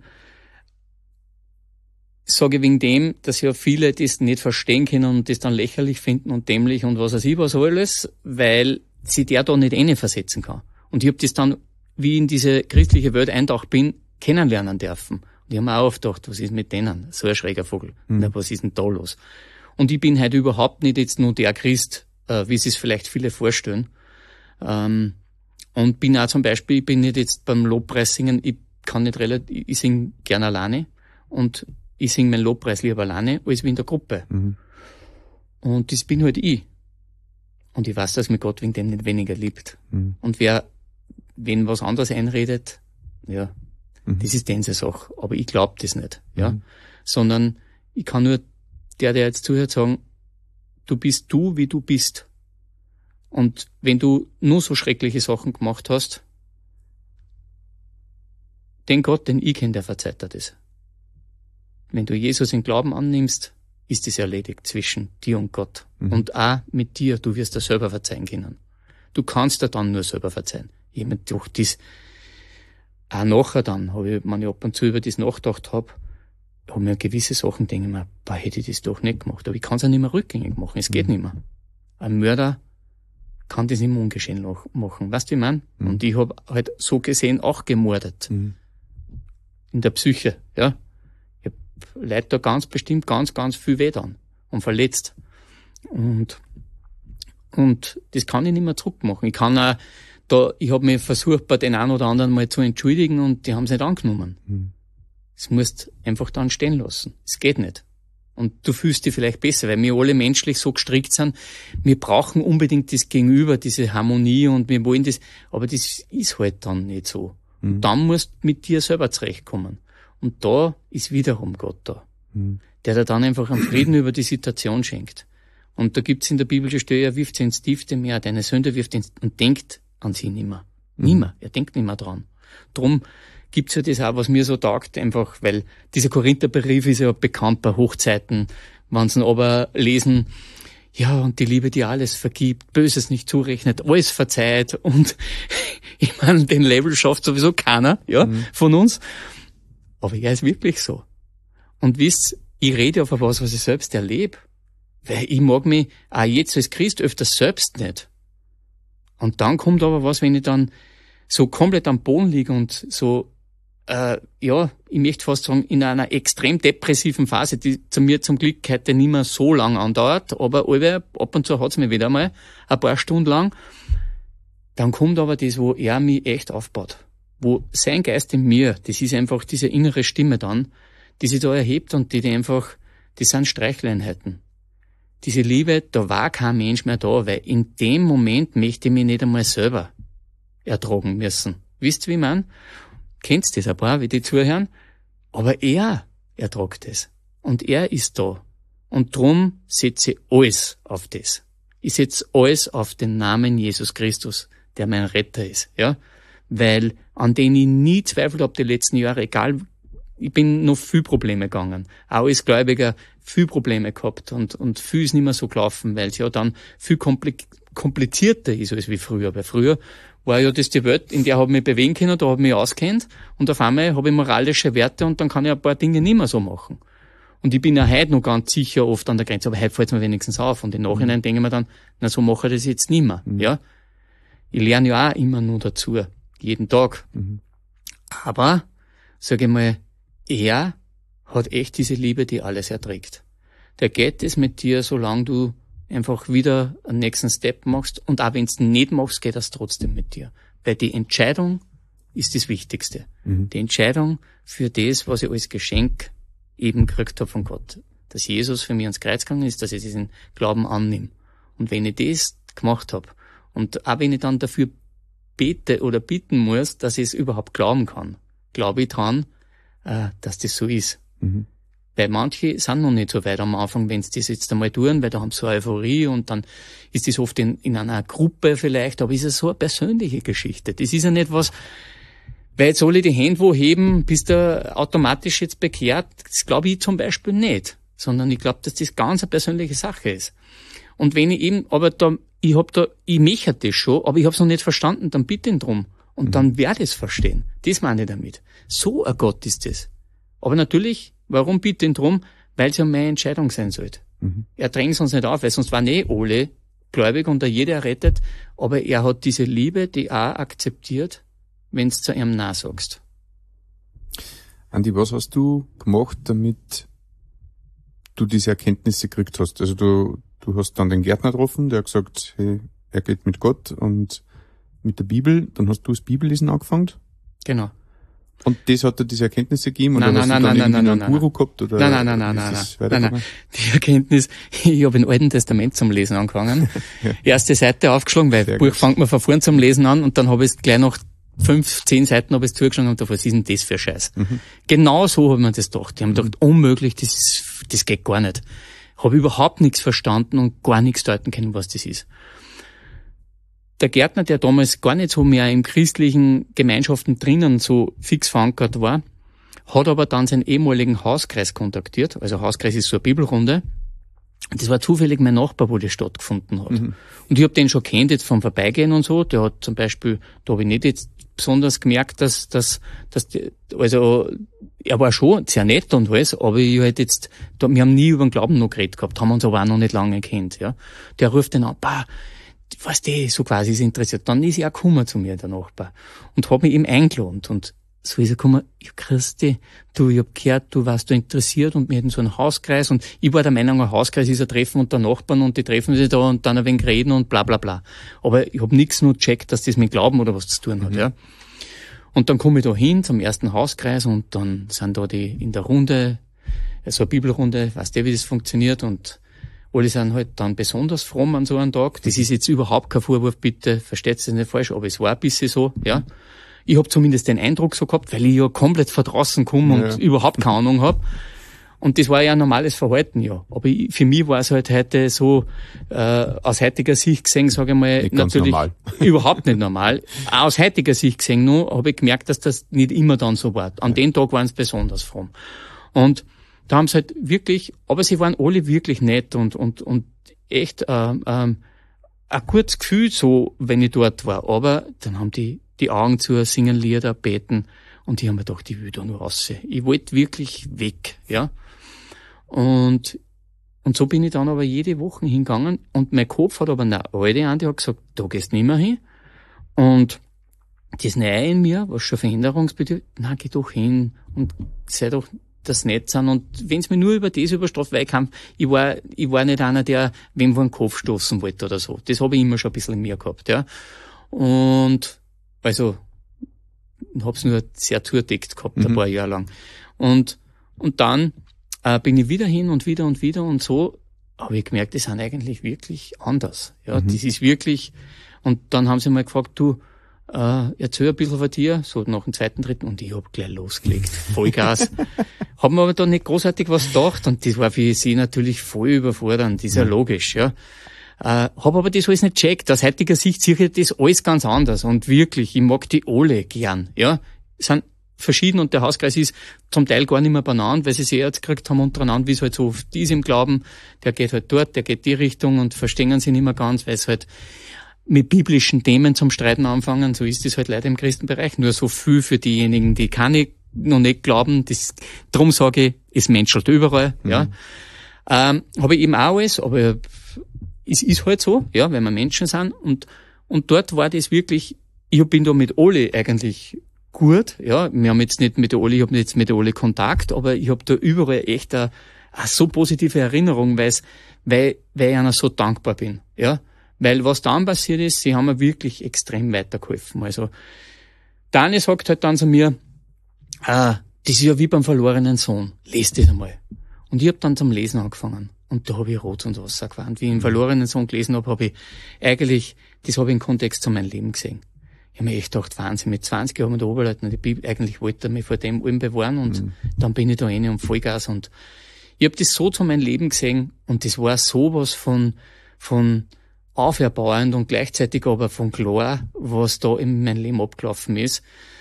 Sage wegen dem, dass ja viele das nicht verstehen können und das dann lächerlich finden und dämlich und was weiß ich was alles, weil sie der da nicht reinversetzen kann. Und ich habe das dann, wie ich in diese christliche Welt eintaucht bin, kennenlernen dürfen. Und ich habe mir auch oft gedacht, was ist mit denen? So ein schräger Vogel. Mhm. Na, was ist denn da los? Und ich bin heute überhaupt nicht jetzt nur der Christ, äh, wie sie es vielleicht viele vorstellen. Ähm, und bin auch zum Beispiel, ich bin nicht jetzt beim Lobpreis singen, ich kann nicht relativ, ich singe gerne alleine und ich singe meinen Lobpreis lieber alleine, als wie in der Gruppe. Mhm. Und das bin halt ich. Und ich weiß, dass mich Gott wegen dem nicht weniger liebt. Mhm. Und wer, wenn was anderes einredet, ja, mhm. das ist diese Sache. Aber ich glaube das nicht, ja. Mhm. Sondern ich kann nur der, der jetzt zuhört, sagen, du bist du, wie du bist. Und wenn du nur so schreckliche Sachen gemacht hast, den Gott, den ich kenne, der verzeiht dir das. Wenn du Jesus in Glauben annimmst, ist es erledigt zwischen dir und Gott. Mhm. Und auch mit dir, du wirst dir selber verzeihen können. Du kannst dir dann nur selber verzeihen. Ich habe mir durch das, auch nachher dann, habe ich, wenn ich ab und zu über das nachgedacht habe, habe mir gewisse Sachen, denke ich mir, boah, hätte ich das doch nicht gemacht. Aber ich kann es auch nicht mehr rückgängig machen, es geht mhm. nicht mehr. Ein Mörder kann das nicht mehr ungeschehen machen. Weißt du, wie ich meine? Mhm. Und ich habe halt so gesehen auch gemordet. Mhm. In der Psyche, ja. Ich habe Leute da ganz bestimmt ganz, ganz viel weh dann und verletzt. Und, und das kann ich nicht mehr zurückmachen. Ich kann auch da, ich habe mich versucht, bei den einen oder anderen mal zu entschuldigen und die haben es nicht angenommen. Mhm. Das musst einfach dann stehen lassen. Es geht nicht. Und du fühlst dich vielleicht besser, weil wir alle menschlich so gestrickt sind. Wir brauchen unbedingt das Gegenüber, diese Harmonie und wir wollen das, aber das ist halt dann nicht so. Mhm. Und dann musst du mit dir selber zurechtkommen. Und da ist wiederum Gott da, mhm. der dir dann einfach einen Frieden über die Situation schenkt. Und da gibt's in der Bibel schon Stelle, er wirft sie ins tiefste Meer, deine Sünde wirft ins, und denkt an sie nimmer. Mhm. Nimmer. Er denkt nimmer dran. Drum gibt's ja das auch, was mir so taugt, einfach, weil dieser Korintherbrief ist ja bekannt bei Hochzeiten, wenn sie aber lesen, ja, und die Liebe, die alles vergibt, Böses nicht zurechnet, alles verzeiht und ich meine, den Level schafft sowieso keiner, ja, mhm. von uns. Aber er ist wirklich so. Und wisst, ich rede auf was, was ich selbst erlebe. Weil ich mag mich auch jetzt als Christ öfters selbst nicht. Und dann kommt aber was, wenn ich dann so komplett am Boden liege und so, äh, ja, ich möchte fast sagen, in einer extrem depressiven Phase, die zu mir zum Glück heute nicht mehr so lang andauert, aber ab und zu hat's mir wieder mal, ein paar Stunden lang. Dann kommt aber das, wo er mich echt aufbaut. Wo sein Geist in mir, das ist einfach diese innere Stimme dann, die sich da erhebt und die, die einfach, das sind Streicheleinheiten. Diese Liebe, da war kein Mensch mehr da, weil in dem Moment möchte ich mich nicht einmal selber ertragen müssen. Wisst ihr, wie man? Kennt's das ein paar, wie die zuhören? Aber er ertragt es. Und er ist da. Und drum setze ich alles auf das. Ich setze alles auf den Namen Jesus Christus, der mein Retter ist, ja? Weil, an den ich nie zweifelt habe die letzten Jahre, egal, ich bin noch viel Probleme gegangen. Auch als Gläubiger viel Probleme gehabt und, und viel ist nicht mehr so gelaufen, weil es ja dann viel komplizierter ist als wie früher. Weil früher war ja das die Welt, in der habe ich mich bewegen können, da habe ich mich auskennt und auf einmal habe ich moralische Werte und dann kann ich ein paar Dinge nicht mehr so machen. Und ich bin ja heute noch ganz sicher oft an der Grenze, aber heute fällt es mir wenigstens auf. Und im Nachhinein mhm. denke ich mir dann, na so mache ich das jetzt nicht mehr. Mhm. Ja? Ich lerne ja auch immer nur dazu, jeden Tag. Mhm. Aber, sage ich mal, er hat echt diese Liebe, die alles erträgt. Der geht es mit dir, solange du einfach wieder einen nächsten Step machst. Und auch wenn du nicht machst, geht das trotzdem mit dir. Weil die Entscheidung ist das Wichtigste. Mhm. Die Entscheidung für das, was ich als Geschenk eben gekriegt habe von Gott. Dass Jesus für mich ans Kreuz gegangen ist, dass ich diesen Glauben annehme. Und wenn ich das gemacht habe, und auch wenn ich dann dafür bete oder bitten muss, dass ich es überhaupt glauben kann, glaube ich dran, dass das so ist. Mhm. Weil manche sind noch nicht so weit am Anfang, wenn sie das jetzt einmal tun, weil da haben sie so eine Euphorie und dann ist das oft in, in einer Gruppe vielleicht, aber ist es so eine persönliche Geschichte. Das ist ja nicht was, weil jetzt alle die Hände wo heben, bist du automatisch jetzt bekehrt. Das glaube ich zum Beispiel nicht, sondern ich glaube, dass das ganz eine persönliche Sache ist. Und wenn ich eben, aber da, ich hab da, ich möchte das schon, aber ich habe es noch nicht verstanden, dann bitte ihn drum. Und mhm. dann werde ich es verstehen. Das meine ich damit. So ein Gott ist das. Aber natürlich, warum bitte ihn drum? Weil es ja meine Entscheidung sein sollte. Mhm. Er drängt es uns nicht auf, weil sonst waren eh alle gläubig und da jeder errettet. Aber er hat diese Liebe, die auch akzeptiert, wenn du zu ihm Nein sagst. Andi, was hast du gemacht, damit du diese Erkenntnisse gekriegt hast? Also du, du hast dann den Gärtner getroffen, der hat gesagt, hey, er geht mit Gott und mit der Bibel. Dann hast du das Bibellesen angefangen. Genau. Und das hat dir diese Erkenntnisse gegeben? Nein, oder nein, hast du nein, dann nein, einen nein, Guru gehabt? Oder nein, nein, nein, nein, nein, nein, nein, nein. Die Erkenntnis, ich habe im Alten Testament zum Lesen angefangen. Ja. Erste Seite aufgeschlagen, weil das Buch fängt man von vorn zum Lesen an und dann habe ich es gleich nach fünf, zehn Seiten habe ich es zugeschlagen und da, was ist denn das für Scheiß? Mhm. Genau so habe ich mir das gedacht. Die haben gedacht, mhm. unmöglich, das ist, das geht gar nicht. Habe überhaupt nichts verstanden und gar nichts deuten können, was das ist. Der Gärtner, der damals gar nicht so mehr in christlichen Gemeinschaften drinnen so fix verankert war, hat aber dann seinen ehemaligen Hauskreis kontaktiert. Also Hauskreis ist so eine Bibelrunde. Das war zufällig mein Nachbar, wo das stattgefunden hat. Mhm. Und ich habe den schon kennt jetzt vom Vorbeigehen und so. Der hat zum Beispiel, da habe ich nicht jetzt besonders gemerkt, dass, dass, dass, die, also, er war schon sehr nett und alles, aber ich halt jetzt, da, wir haben nie über den Glauben noch geredet gehabt, haben uns aber auch noch nicht lange kennt, ja. Der ruft den an, bah, was der so quasi ist interessiert. Dann ist er auch gekommen zu mir, der Nachbar, und hat mich eben eingeladen. Und so ist er gekommen, ja, Christi, du, ich hab gehört, du warst da interessiert und wir hätten so einen Hauskreis und ich war der Meinung, ein Hauskreis ist ein Treffen unter Nachbarn und die treffen sich da und dann ein wenig reden und bla bla bla. Aber ich hab nichts nur gecheckt, dass das mit Glauben oder was zu tun hat, mhm. ja. Und dann komme ich da hin zum ersten Hauskreis und dann sind da die in der Runde, so eine Bibelrunde, weißt du, wie das funktioniert und alle sind halt dann besonders fromm an so einem Tag. Das ist jetzt überhaupt kein Vorwurf, bitte, versteht es nicht falsch, aber es war ein bisschen so, ja. Ich habe zumindest den Eindruck so gehabt, weil ich ja komplett von draußen komme und ja. überhaupt keine Ahnung habe. Und das war ja ein normales Verhalten, ja. Aber ich, für mich war es halt heute so, äh, aus heutiger Sicht gesehen, sage ich mal, nicht natürlich ganz normal. Überhaupt nicht normal. Auch aus heutiger Sicht gesehen nur, habe ich gemerkt, dass das nicht immer dann so war. An ja. dem Tag waren es besonders fromm. Und da haben sie halt wirklich, aber sie waren alle wirklich nett und und und echt ähm, ähm, ein gutes Gefühl so, wenn ich dort war. Aber dann haben die die Augen zu, singen Lieder, beten und ich habe mir gedacht, ich will da nur raus. Ich wollte wirklich weg, ja. Und und so bin ich dann aber jede Woche hingegangen und mein Kopf hat aber eine alte an, die hat gesagt, da gehst du nicht mehr hin. Und das Neue in mir, was schon veränderungsbedürftig, na geh doch hin und sei doch das nett sind. Und wenn's mir nur über das überstraft, weil ich kann, ich war, ich war nicht einer, der wem vor den Kopf stoßen wollte oder so. Das habe ich immer schon ein bisschen in mir gehabt, ja. Und, also, ich hab's nur sehr zugedeckt gehabt, mhm. ein paar Jahre lang. Und, und dann, äh, bin ich wieder hin und wieder und wieder und so, habe ich gemerkt, die sind eigentlich wirklich anders. Ja, mhm. das ist wirklich, und dann haben sie mal gefragt, du, Äh, erzähl ein bisschen von dir, so nach dem zweiten, dritten, und ich hab gleich losgelegt, Vollgas. Hab mir aber da nicht großartig was gedacht, und das war für sie natürlich voll überfordernd, das ist ja logisch, ja. Äh, hab aber das alles nicht gecheckt, aus heutiger Sicht sehe ich das alles ganz anders, und wirklich, ich mag die alle gern, ja. Sind verschieden, und der Hauskreis ist zum Teil gar nicht mehr benannt, weil sie sich jetzt gekriegt haben untereinander, wie es halt so oft ist im Glauben, der geht halt dort, der geht die Richtung, und verstehen sie nicht mehr ganz, weil es halt mit biblischen Themen zum Streiten anfangen, so ist es halt leider im Christenbereich. Nur so viel für diejenigen, die keine noch nicht glauben. Das, drum sage ich, es menschelt überall, mhm. ja. Ähm, habe ich eben auch alles, aber es ist halt so, ja, wenn wir Menschen sind. Und, und dort war das wirklich, ich bin da mit alle eigentlich gut, ja. Wir haben jetzt nicht mit alle, ich habe jetzt mit alle Kontakt, aber ich habe da überall echt eine, eine so positive Erinnerung, weil's, weil, weil ich einer so dankbar bin, ja. Weil was dann passiert ist, sie haben mir wirklich extrem weitergeholfen. Also, Dani sagt halt dann zu mir, ah, das ist ja wie beim verlorenen Sohn, lest das einmal. Und ich habe dann zum Lesen angefangen. Und da habe ich Rot und Wasser gewarnt. Wie ich den verlorenen Sohn gelesen habe, habe ich eigentlich, das habe ich im Kontext zu meinem Leben gesehen. Ich habe mir echt gedacht, Wahnsinn, mit zwanzig Jahren der Oberleutnant, die Bibel, eigentlich wollte er mich vor dem allem bewahren, und mhm. dann bin ich da rein und Vollgas, und ich habe das so zu meinem Leben gesehen, und das war sowas von, von, auferbauend und gleichzeitig aber von klar, was da in meinem Leben abgelaufen ist.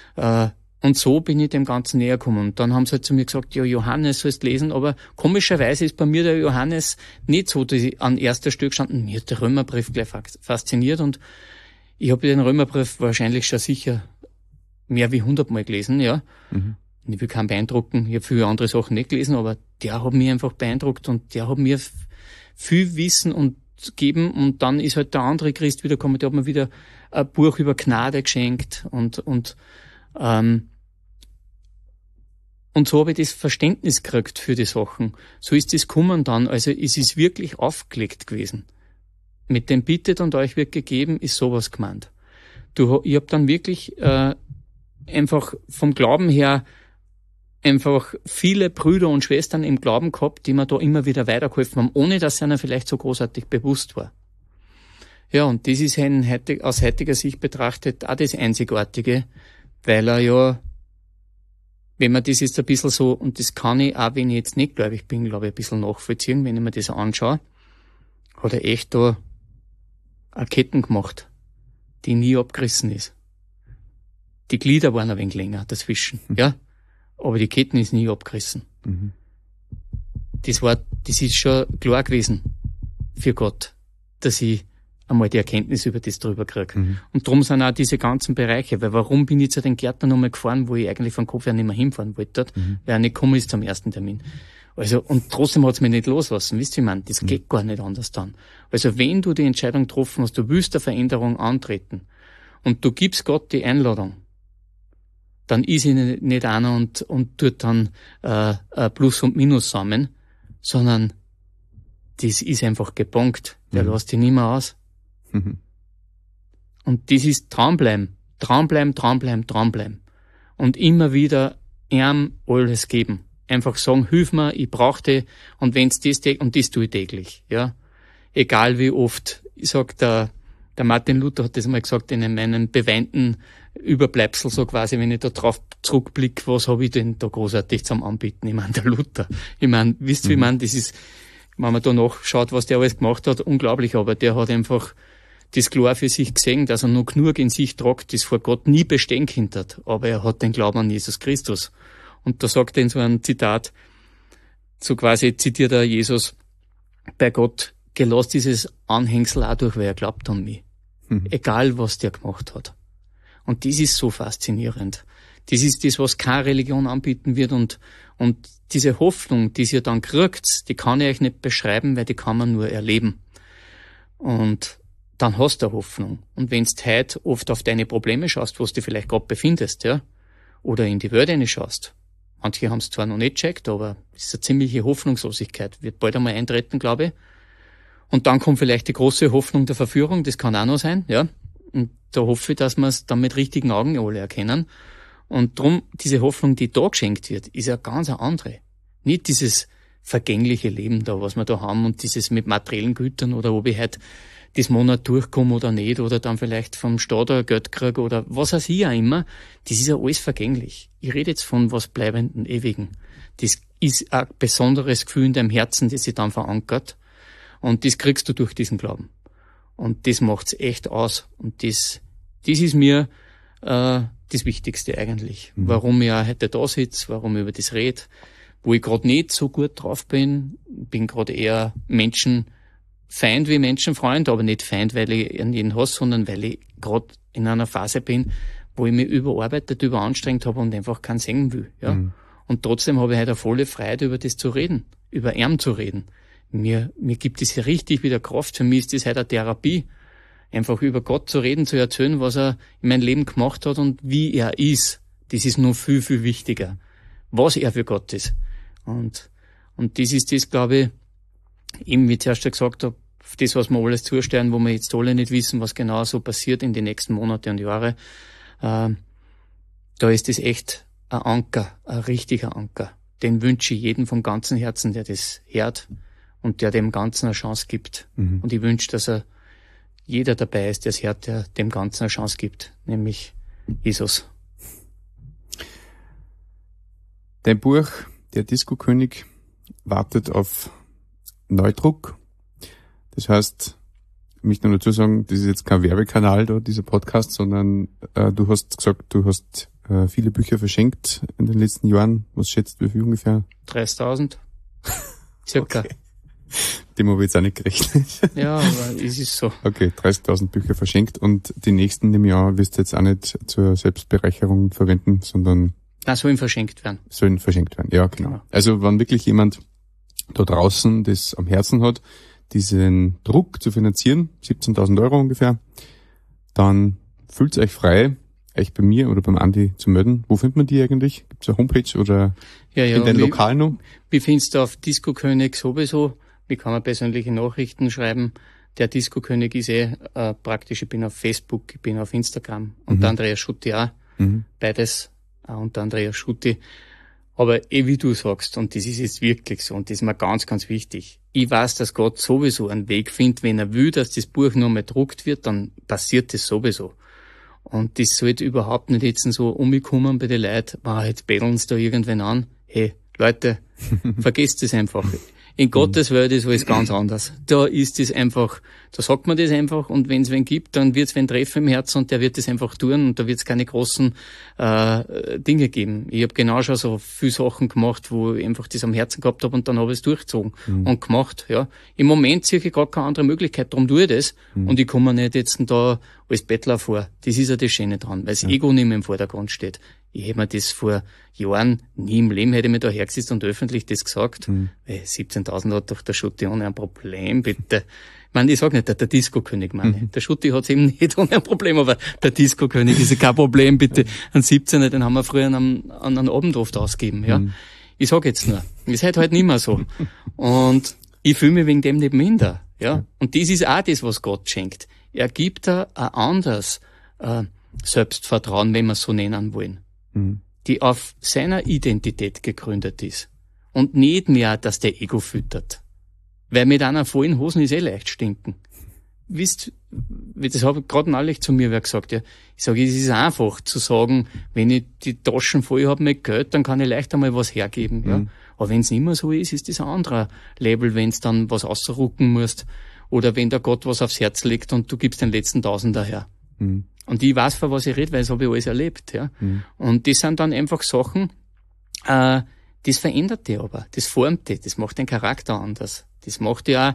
Und so bin ich dem Ganzen näher gekommen. Und dann haben sie halt zu mir gesagt, ja, Johannes sollst lesen, aber komischerweise ist bei mir der Johannes nicht so, dass ich an erster Stelle gestanden, mir hat der Römerbrief gleich fasziniert, und ich habe den Römerbrief wahrscheinlich schon sicher mehr wie hundertmal gelesen, ja. Mhm. Ich will keinen beeindrucken, ich habe viele andere Sachen nicht gelesen, aber der hat mich einfach beeindruckt, und der hat mir viel Wissen und geben, und dann ist halt der andere Christ wieder gekommen, der hat mir wieder ein Buch über Gnade geschenkt, und und ähm, und so habe ich das Verständnis gekriegt für die Sachen. So ist das gekommen dann, also es ist wirklich aufgelegt gewesen. Mit dem Bittet und euch wird gegeben, ist sowas gemeint. Du, ich habe dann wirklich äh, einfach vom Glauben her einfach viele Brüder und Schwestern im Glauben gehabt, die mir da immer wieder weitergeholfen haben, ohne dass einer vielleicht so großartig bewusst war. Ja, und das ist ein, aus heutiger Sicht betrachtet auch das Einzigartige, weil er ja, wenn man das jetzt ein bisschen so, und das kann ich auch, wenn ich jetzt nicht gläubig bin, glaube ich, ein bisschen nachvollziehen, wenn ich mir das anschaue, hat er echt da eine Ketten gemacht, die nie abgerissen ist. Die Glieder waren ein wenig länger dazwischen, mhm. ja. Aber die Ketten ist nie abgerissen. Mhm. Das war, das ist schon klar gewesen für Gott, dass ich einmal die Erkenntnis über das drüber kriege. Mhm. Und darum sind auch diese ganzen Bereiche, weil warum bin ich zu den Gärtnern nochmal gefahren, wo ich eigentlich vom Kopf her nicht mehr hinfahren wollte, mhm. weil er nicht gekommen ist zum ersten Termin. Also, und trotzdem hat's mich nicht loslassen, wisst ihr, ich meine, das mhm. geht gar nicht anders dann. Also, wenn du die Entscheidung getroffen hast, du willst eine Veränderung antreten, und du gibst Gott die Einladung, dann ist ich nicht einer und, und tut dann äh, Plus und Minus zusammen, sondern das ist einfach gebongt. Der mhm. lässt dich nicht mehr aus. Mhm. Und das ist dranbleiben, dranbleiben, dranbleiben, dranbleiben. Und immer wieder ihm alles geben. Einfach sagen, hilf mir, ich brauche dich, und wenn's das, und das tue ich täglich, ja. Egal wie oft. Ich sag, der, der Martin Luther hat das mal gesagt, in meinen beweinten Überbleibsel, so quasi, wenn ich da drauf zurückblicke, was habe ich denn da großartig zum Anbieten? Ich meine, der Luther. Ich meine, wisst ihr, mhm. wie man, das ist, wenn man da nachschaut, was der alles gemacht hat, unglaublich, aber der hat einfach das klar für sich gesehen, dass er noch genug in sich tragt, das vor Gott nie bestehen hindert, aber er hat den Glauben an Jesus Christus. Und da sagt er in so einem Zitat, so quasi zitiert er Jesus, bei Gott, gelass dieses Anhängsel auch durch, weil er glaubt an mich. Mhm. Egal, was der gemacht hat. Und das ist so faszinierend. Das ist das, was keine Religion anbieten wird, und, und diese Hoffnung, die ihr dann kriegt, die kann ich euch nicht beschreiben, weil die kann man nur erleben. Und dann hast du Hoffnung. Und wenn du heute oft auf deine Probleme schaust, wo du dich vielleicht gerade befindest, ja, oder in die Welt rein schaust, manche haben es zwar noch nicht gecheckt, aber es ist eine ziemliche Hoffnungslosigkeit, wird bald einmal eintreten, glaube ich. Und dann kommt vielleicht die große Hoffnung der Verführung, das kann auch noch sein, ja. Und da hoffe ich, dass wir es dann mit richtigen Augen alle erkennen. Und drum, diese Hoffnung, die da geschenkt wird, ist ja ganz eine andere. Nicht dieses vergängliche Leben da, was wir da haben, und dieses mit materiellen Gütern, oder ob ich halt das Monat durchkomme oder nicht, oder dann vielleicht vom Staat ein Geld kriege, oder was weiß ich auch immer. Das ist ja alles vergänglich. Ich rede jetzt von was Bleibenden, Ewigen. Das ist ein besonderes Gefühl in deinem Herzen, das sich dann verankert. Und das kriegst du durch diesen Glauben. Und das macht's echt aus. Und das, das ist mir äh, das Wichtigste eigentlich. Mhm. Warum ich auch heute da sitze, warum ich über das rede, wo ich gerade nicht so gut drauf bin. Bin gerade eher Menschenfeind wie Menschenfreund, aber nicht Feind, weil ich an jeden hasse, sondern weil ich gerade in einer Phase bin, wo ich mich überarbeitet, überanstrengt habe und einfach keinen singen will. Ja? Mhm. Und trotzdem habe ich heute eine volle Freude, über das zu reden, über ihn zu reden. Mir, mir gibt es richtig wieder Kraft. Für mich ist das heute eine Therapie. Einfach über Gott zu reden, zu erzählen, was er in meinem Leben gemacht hat und wie er ist. Das ist noch viel, viel wichtiger. Was er für Gott ist. Und, und das ist das, glaube ich, eben wie ich zuerst gesagt habe, das, was wir alles zustellen, wo wir jetzt alle nicht wissen, was genau so passiert in den nächsten Monaten und Jahren, äh, da ist das echt ein Anker, ein richtiger Anker. Den wünsche ich jedem von ganzem Herzen, der das hört und der dem Ganzen eine Chance gibt. Mhm. Und ich wünsche, dass er jeder dabei ist, der es hört, der dem Ganzen eine Chance gibt, nämlich Jesus. Dein Buch, Der Disco-König, wartet auf Neudruck. Das heißt, ich möchte nur dazu sagen, das ist jetzt kein Werbekanal da, dieser Podcast, sondern äh, du hast gesagt, du hast äh, viele Bücher verschenkt in den letzten Jahren. Was schätzt du, wie viel ungefähr? dreißigtausend. Circa. Okay. Dem habe ich jetzt auch nicht gerechnet. Ja, aber es ist so. Okay, dreißigtausend Bücher verschenkt, und die nächsten im Jahr wirst du jetzt auch nicht zur Selbstbereicherung verwenden, sondern... Na, sollen verschenkt werden. Sollen verschenkt werden, ja, genau. genau. Also wenn wirklich jemand da draußen das am Herzen hat, diesen Druck zu finanzieren, siebzehntausend Euro ungefähr, dann fühlt euch frei, euch bei mir oder beim Andi zu melden. Wo findet man die eigentlich? Gibt es eine Homepage oder ja, ja, in deinem Lokal noch? Wie findest du auf Disco-König sowieso? Wie kann man persönliche Nachrichten schreiben? Der Disco-König ist eh äh, praktisch, ich bin auf Facebook, ich bin auf Instagram, und mhm. der Andreas Schutti auch. Mhm. Beides, äh, und der Andreas Schutti. Aber eh wie du sagst, und das ist jetzt wirklich so, und das ist mir ganz, ganz wichtig. Ich weiß, dass Gott sowieso einen Weg findet, wenn er will, dass das Buch nur mal gedruckt wird, dann passiert das sowieso. Und das sollte überhaupt nicht jetzt so umgekommen bei den Leuten, wow, jetzt betteln sie da irgendwen an. Hey, Leute, vergesst es einfach. In Gottes Welt ist alles ganz anders. Da ist es einfach, da sagt man das einfach, und wenn es wen gibt, dann wird es wen treffen im Herzen, und der wird das einfach tun, und da wird es keine großen äh, Dinge geben. Ich habe genau schon so viele Sachen gemacht, wo ich einfach das am Herzen gehabt habe, und dann habe ich es durchgezogen mhm. und gemacht. Ja, im Moment sehe ich gar keine andere Möglichkeit, darum tue ich das, mhm. und ich komme nicht jetzt da als Bettler vor. Das ist ja das Schöne dran, weil das ja. Ego nicht mehr im Vordergrund steht. Ich hätte mir das vor Jahren, nie im Leben hätte ich mir da hergesetzt und öffentlich das gesagt. Mhm. siebzehntausend hat doch der Schutti ohne ein Problem, bitte. Ich meine, ich sag nicht, der, der Disco-König, meine. Mhm. Der Schutti hat's eben nicht ohne ein Problem, aber der Disco-König ist ja kein Problem, bitte. Ein siebzehner, den haben wir früher an einem, an einem Abend oft ausgegeben, ja. Mhm. Ich sag jetzt nur, ist halt halt nicht mehr so. Und ich fühle mich wegen dem nicht minder, ja. Und das ist auch das, was Gott schenkt. Er gibt da ein anderes äh, Selbstvertrauen, wenn wir es so nennen wollen, mhm. die auf seiner Identität gegründet ist. Und nicht mehr, dass der Ego füttert. Weil mit einer vollen Hosen ist eh leicht stinken. Wisst, das habe ich gerade neulich zu mir wer gesagt, ja. Ich sage, es ist einfach zu sagen, wenn ich die Taschen voll habe mit Geld, dann kann ich leicht einmal was hergeben, ja. Mhm. Aber wenn es nicht mehr so ist, ist das ein anderer Label, wenn es dann was ausrucken musst. Oder wenn der Gott was aufs Herz legt und du gibst den letzten Tausender her. Mhm. Und ich weiß, von was ich rede, weil das habe ich alles erlebt, ja. Mhm. Und das sind dann einfach Sachen, äh, das verändert dich aber, das formt dich, das macht den Charakter anders. Das macht ja auch,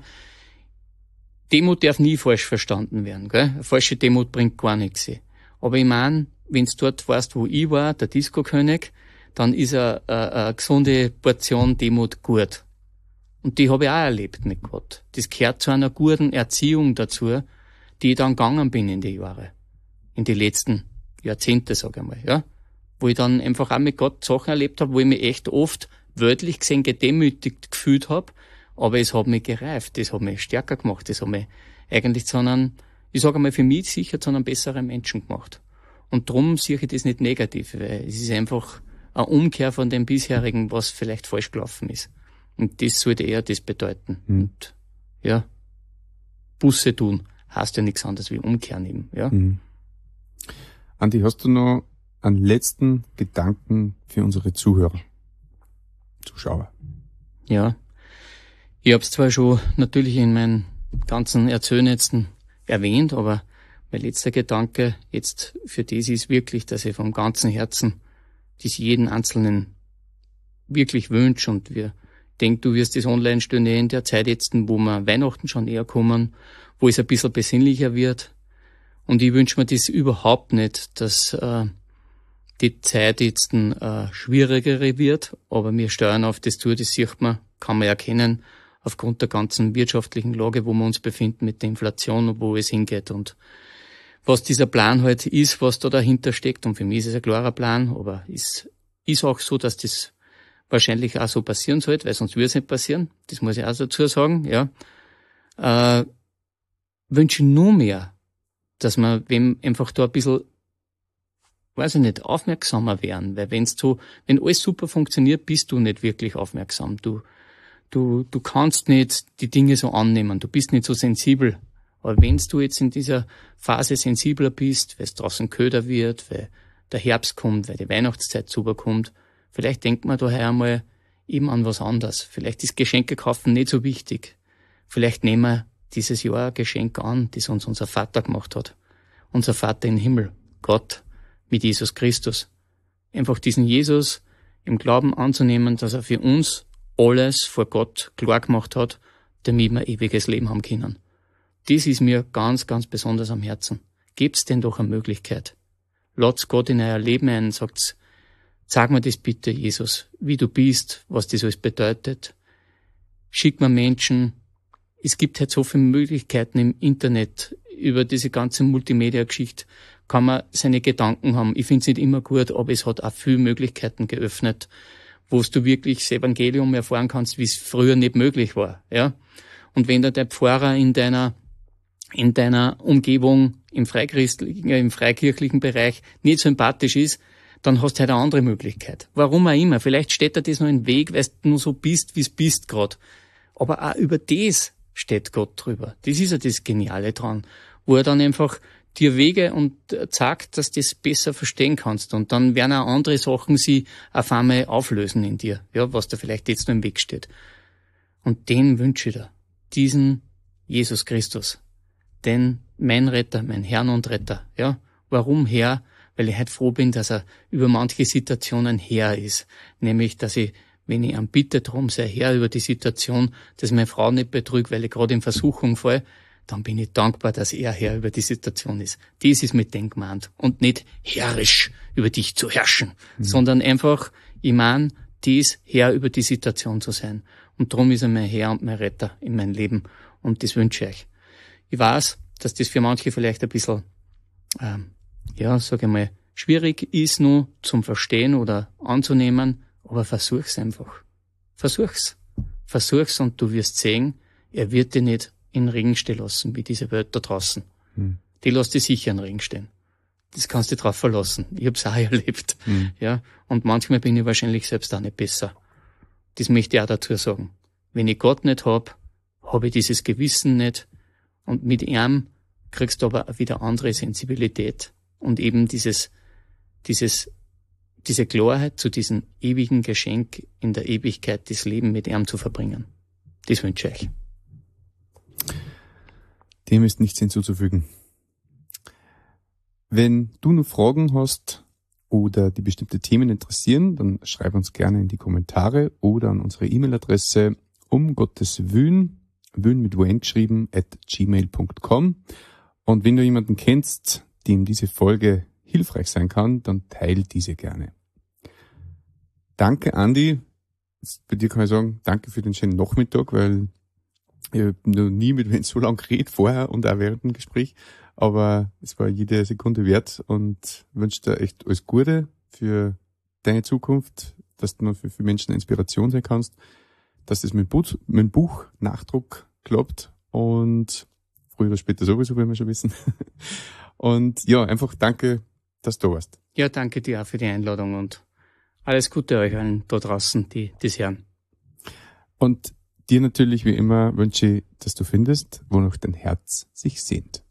Demut darf nie falsch verstanden werden, gell? Eine falsche Demut bringt gar nichts. Aber ich meine, wenn du dort warst, wo ich war, der Disco-König, dann ist eine, eine, eine gesunde Portion Demut gut. Und die habe ich auch erlebt mit Gott. Das gehört zu einer guten Erziehung dazu, die ich dann gegangen bin in die Jahre. In die letzten Jahrzehnte, sag ich mal, ja. Wo ich dann einfach auch mit Gott Sachen erlebt habe, wo ich mich echt oft wörtlich gesehen gedemütigt gefühlt habe, aber es hat mich gereift, das hat mich stärker gemacht, das hat mich eigentlich zu einem, ich sage einmal für mich sicher zu einem besseren Menschen gemacht. Und darum sehe ich das nicht negativ, weil es ist einfach eine Umkehr von dem bisherigen, was vielleicht falsch gelaufen ist. Und das sollte eher das bedeuten. Mhm. Und ja, Buße tun heißt ja nichts anderes wie umkehren eben, ja. Mhm. Andi, hast du noch einen letzten Gedanken für unsere Zuhörer, Zuschauer? Ja, ich habe es zwar schon natürlich in meinen ganzen Erzählnetzen erwähnt, aber mein letzter Gedanke jetzt für das ist wirklich, dass ich vom ganzen Herzen das jeden Einzelnen wirklich wünsche und wir denke, du wirst das online stellen in der Zeit jetzt, wo wir Weihnachten schon näher kommen, wo es ein bisschen besinnlicher wird. Und ich wünsche mir das überhaupt nicht, dass äh, die Zeit jetzt äh, schwierigere wird, aber wir steuern auf das zu, das sieht man, kann man erkennen, aufgrund der ganzen wirtschaftlichen Lage, wo wir uns befinden mit der Inflation und wo es hingeht. Und was dieser Plan halt ist, was da dahinter steckt, und für mich ist es ein klarer Plan, aber es ist auch so, dass das wahrscheinlich auch so passieren sollte, weil sonst würde es nicht passieren, das muss ich auch dazu sagen, ja. Äh, wünsche nur mehr, dass man wem einfach da ein bisschen, weiß ich nicht, aufmerksamer werden, weil wenn's so, wenn alles super funktioniert, bist du nicht wirklich aufmerksam. Du, du, du kannst nicht die Dinge so annehmen, du bist nicht so sensibel. Aber wenn's du jetzt in dieser Phase sensibler bist, weil es draußen köder wird, weil der Herbst kommt, weil die Weihnachtszeit super kommt, vielleicht denkt man daher einmal eben an was anderes. Vielleicht ist Geschenke kaufen nicht so wichtig. Vielleicht nehmen wir dieses Jahr ein Geschenk an, das uns unser Vater gemacht hat. Unser Vater im Himmel, Gott, mit Jesus Christus. Einfach diesen Jesus im Glauben anzunehmen, dass er für uns alles vor Gott klar gemacht hat, damit wir ewiges Leben haben können. Das ist mir ganz, ganz besonders am Herzen. Gebt's denn doch eine Möglichkeit. Lasst Gott in euer Leben ein und sagt's, sag mir das bitte, Jesus, wie du bist, was das alles bedeutet. Schick mir Menschen. Es gibt halt so viele Möglichkeiten im Internet. Über diese ganze Multimedia-Geschichte kann man seine Gedanken haben. Ich finde es nicht immer gut, aber es hat auch viele Möglichkeiten geöffnet, wo du wirklich das Evangelium erfahren kannst, wie es früher nicht möglich war. Ja. Und wenn da der Pfarrer in deiner in deiner Umgebung im freichristlichen, im freikirchlichen Bereich nicht sympathisch ist, dann hast du halt eine andere Möglichkeit. Warum auch immer. Vielleicht steht dir das noch im Weg, weil du nur so bist, wie es bist gerade. Aber auch über das steht Gott drüber. Das ist ja das Geniale dran. Wo er dann einfach dir Wege und sagt, dass du das besser verstehen kannst. Und dann werden auch andere Sachen sie auf einmal auflösen in dir. Ja, was da vielleicht jetzt noch im Weg steht. Und den wünsche ich dir. Diesen Jesus Christus. Denn mein Retter, mein Herrn und Retter. Ja, warum Herr? Weil ich halt froh bin, dass er über manche Situationen Herr ist. Nämlich, dass ich, wenn ich ihn bitte drum, sei Herr über die Situation, dass meine Frau nicht betrügt, weil ich gerade in Versuchung falle, dann bin ich dankbar, dass er Herr über die Situation ist. Das ist mit dem gemeint. Und nicht herrisch über dich zu herrschen, mhm. sondern einfach, ich meine, dies Herr über die Situation zu sein. Und darum ist er mein Herr und mein Retter in meinem Leben. Und das wünsche ich euch. Ich weiß, dass das für manche vielleicht ein bisschen, ähm, ja, sage ich mal, schwierig ist nur zum Verstehen oder anzunehmen, aber versuch's einfach. Versuch's. Versuch's und du wirst sehen, er wird dich nicht in den Regen stehen lassen, wie diese Welt da draußen. Hm. Die lässt dich sicher in den Regen stehen. Das kannst du drauf verlassen. Ich hab's auch erlebt. Hm. Ja. Und manchmal bin ich wahrscheinlich selbst auch nicht besser. Das möchte ich auch dazu sagen. Wenn ich Gott nicht hab, habe ich dieses Gewissen nicht. Und mit ihm kriegst du aber auch wieder andere Sensibilität. Und eben dieses, dieses, diese Klarheit zu diesem ewigen Geschenk in der Ewigkeit, das Leben mit ihm zu verbringen. Das wünsche ich euch. Dem ist nichts hinzuzufügen. Wenn du noch Fragen hast oder die bestimmte Themen interessieren, dann schreib uns gerne in die Kommentare oder an unsere E-Mail-Adresse um Gottes Willen, Willen mit W N geschrieben, at gmail punkt com. Und wenn du jemanden kennst, dem diese Folge hilfreich sein kann, dann teil diese gerne. Danke, Andi. Bei dir kann ich sagen, danke für den schönen Nachmittag, weil ich habe noch nie mit wem so lange geredet, vorher und auch während dem Gespräch. Aber es war jede Sekunde wert und wünsche dir echt alles Gute für deine Zukunft, dass du noch für viele Menschen eine Inspiration sein kannst, dass das mit Buch, mit Buch Nachdruck klappt und früher oder später sowieso, wenn wir schon wissen. Und ja, einfach danke, dass du da warst. Ja, danke dir auch für die Einladung und alles Gute euch allen da draußen, die das hören. Und dir natürlich wie immer wünsche ich, dass du findest, wonach dein Herz sich sehnt.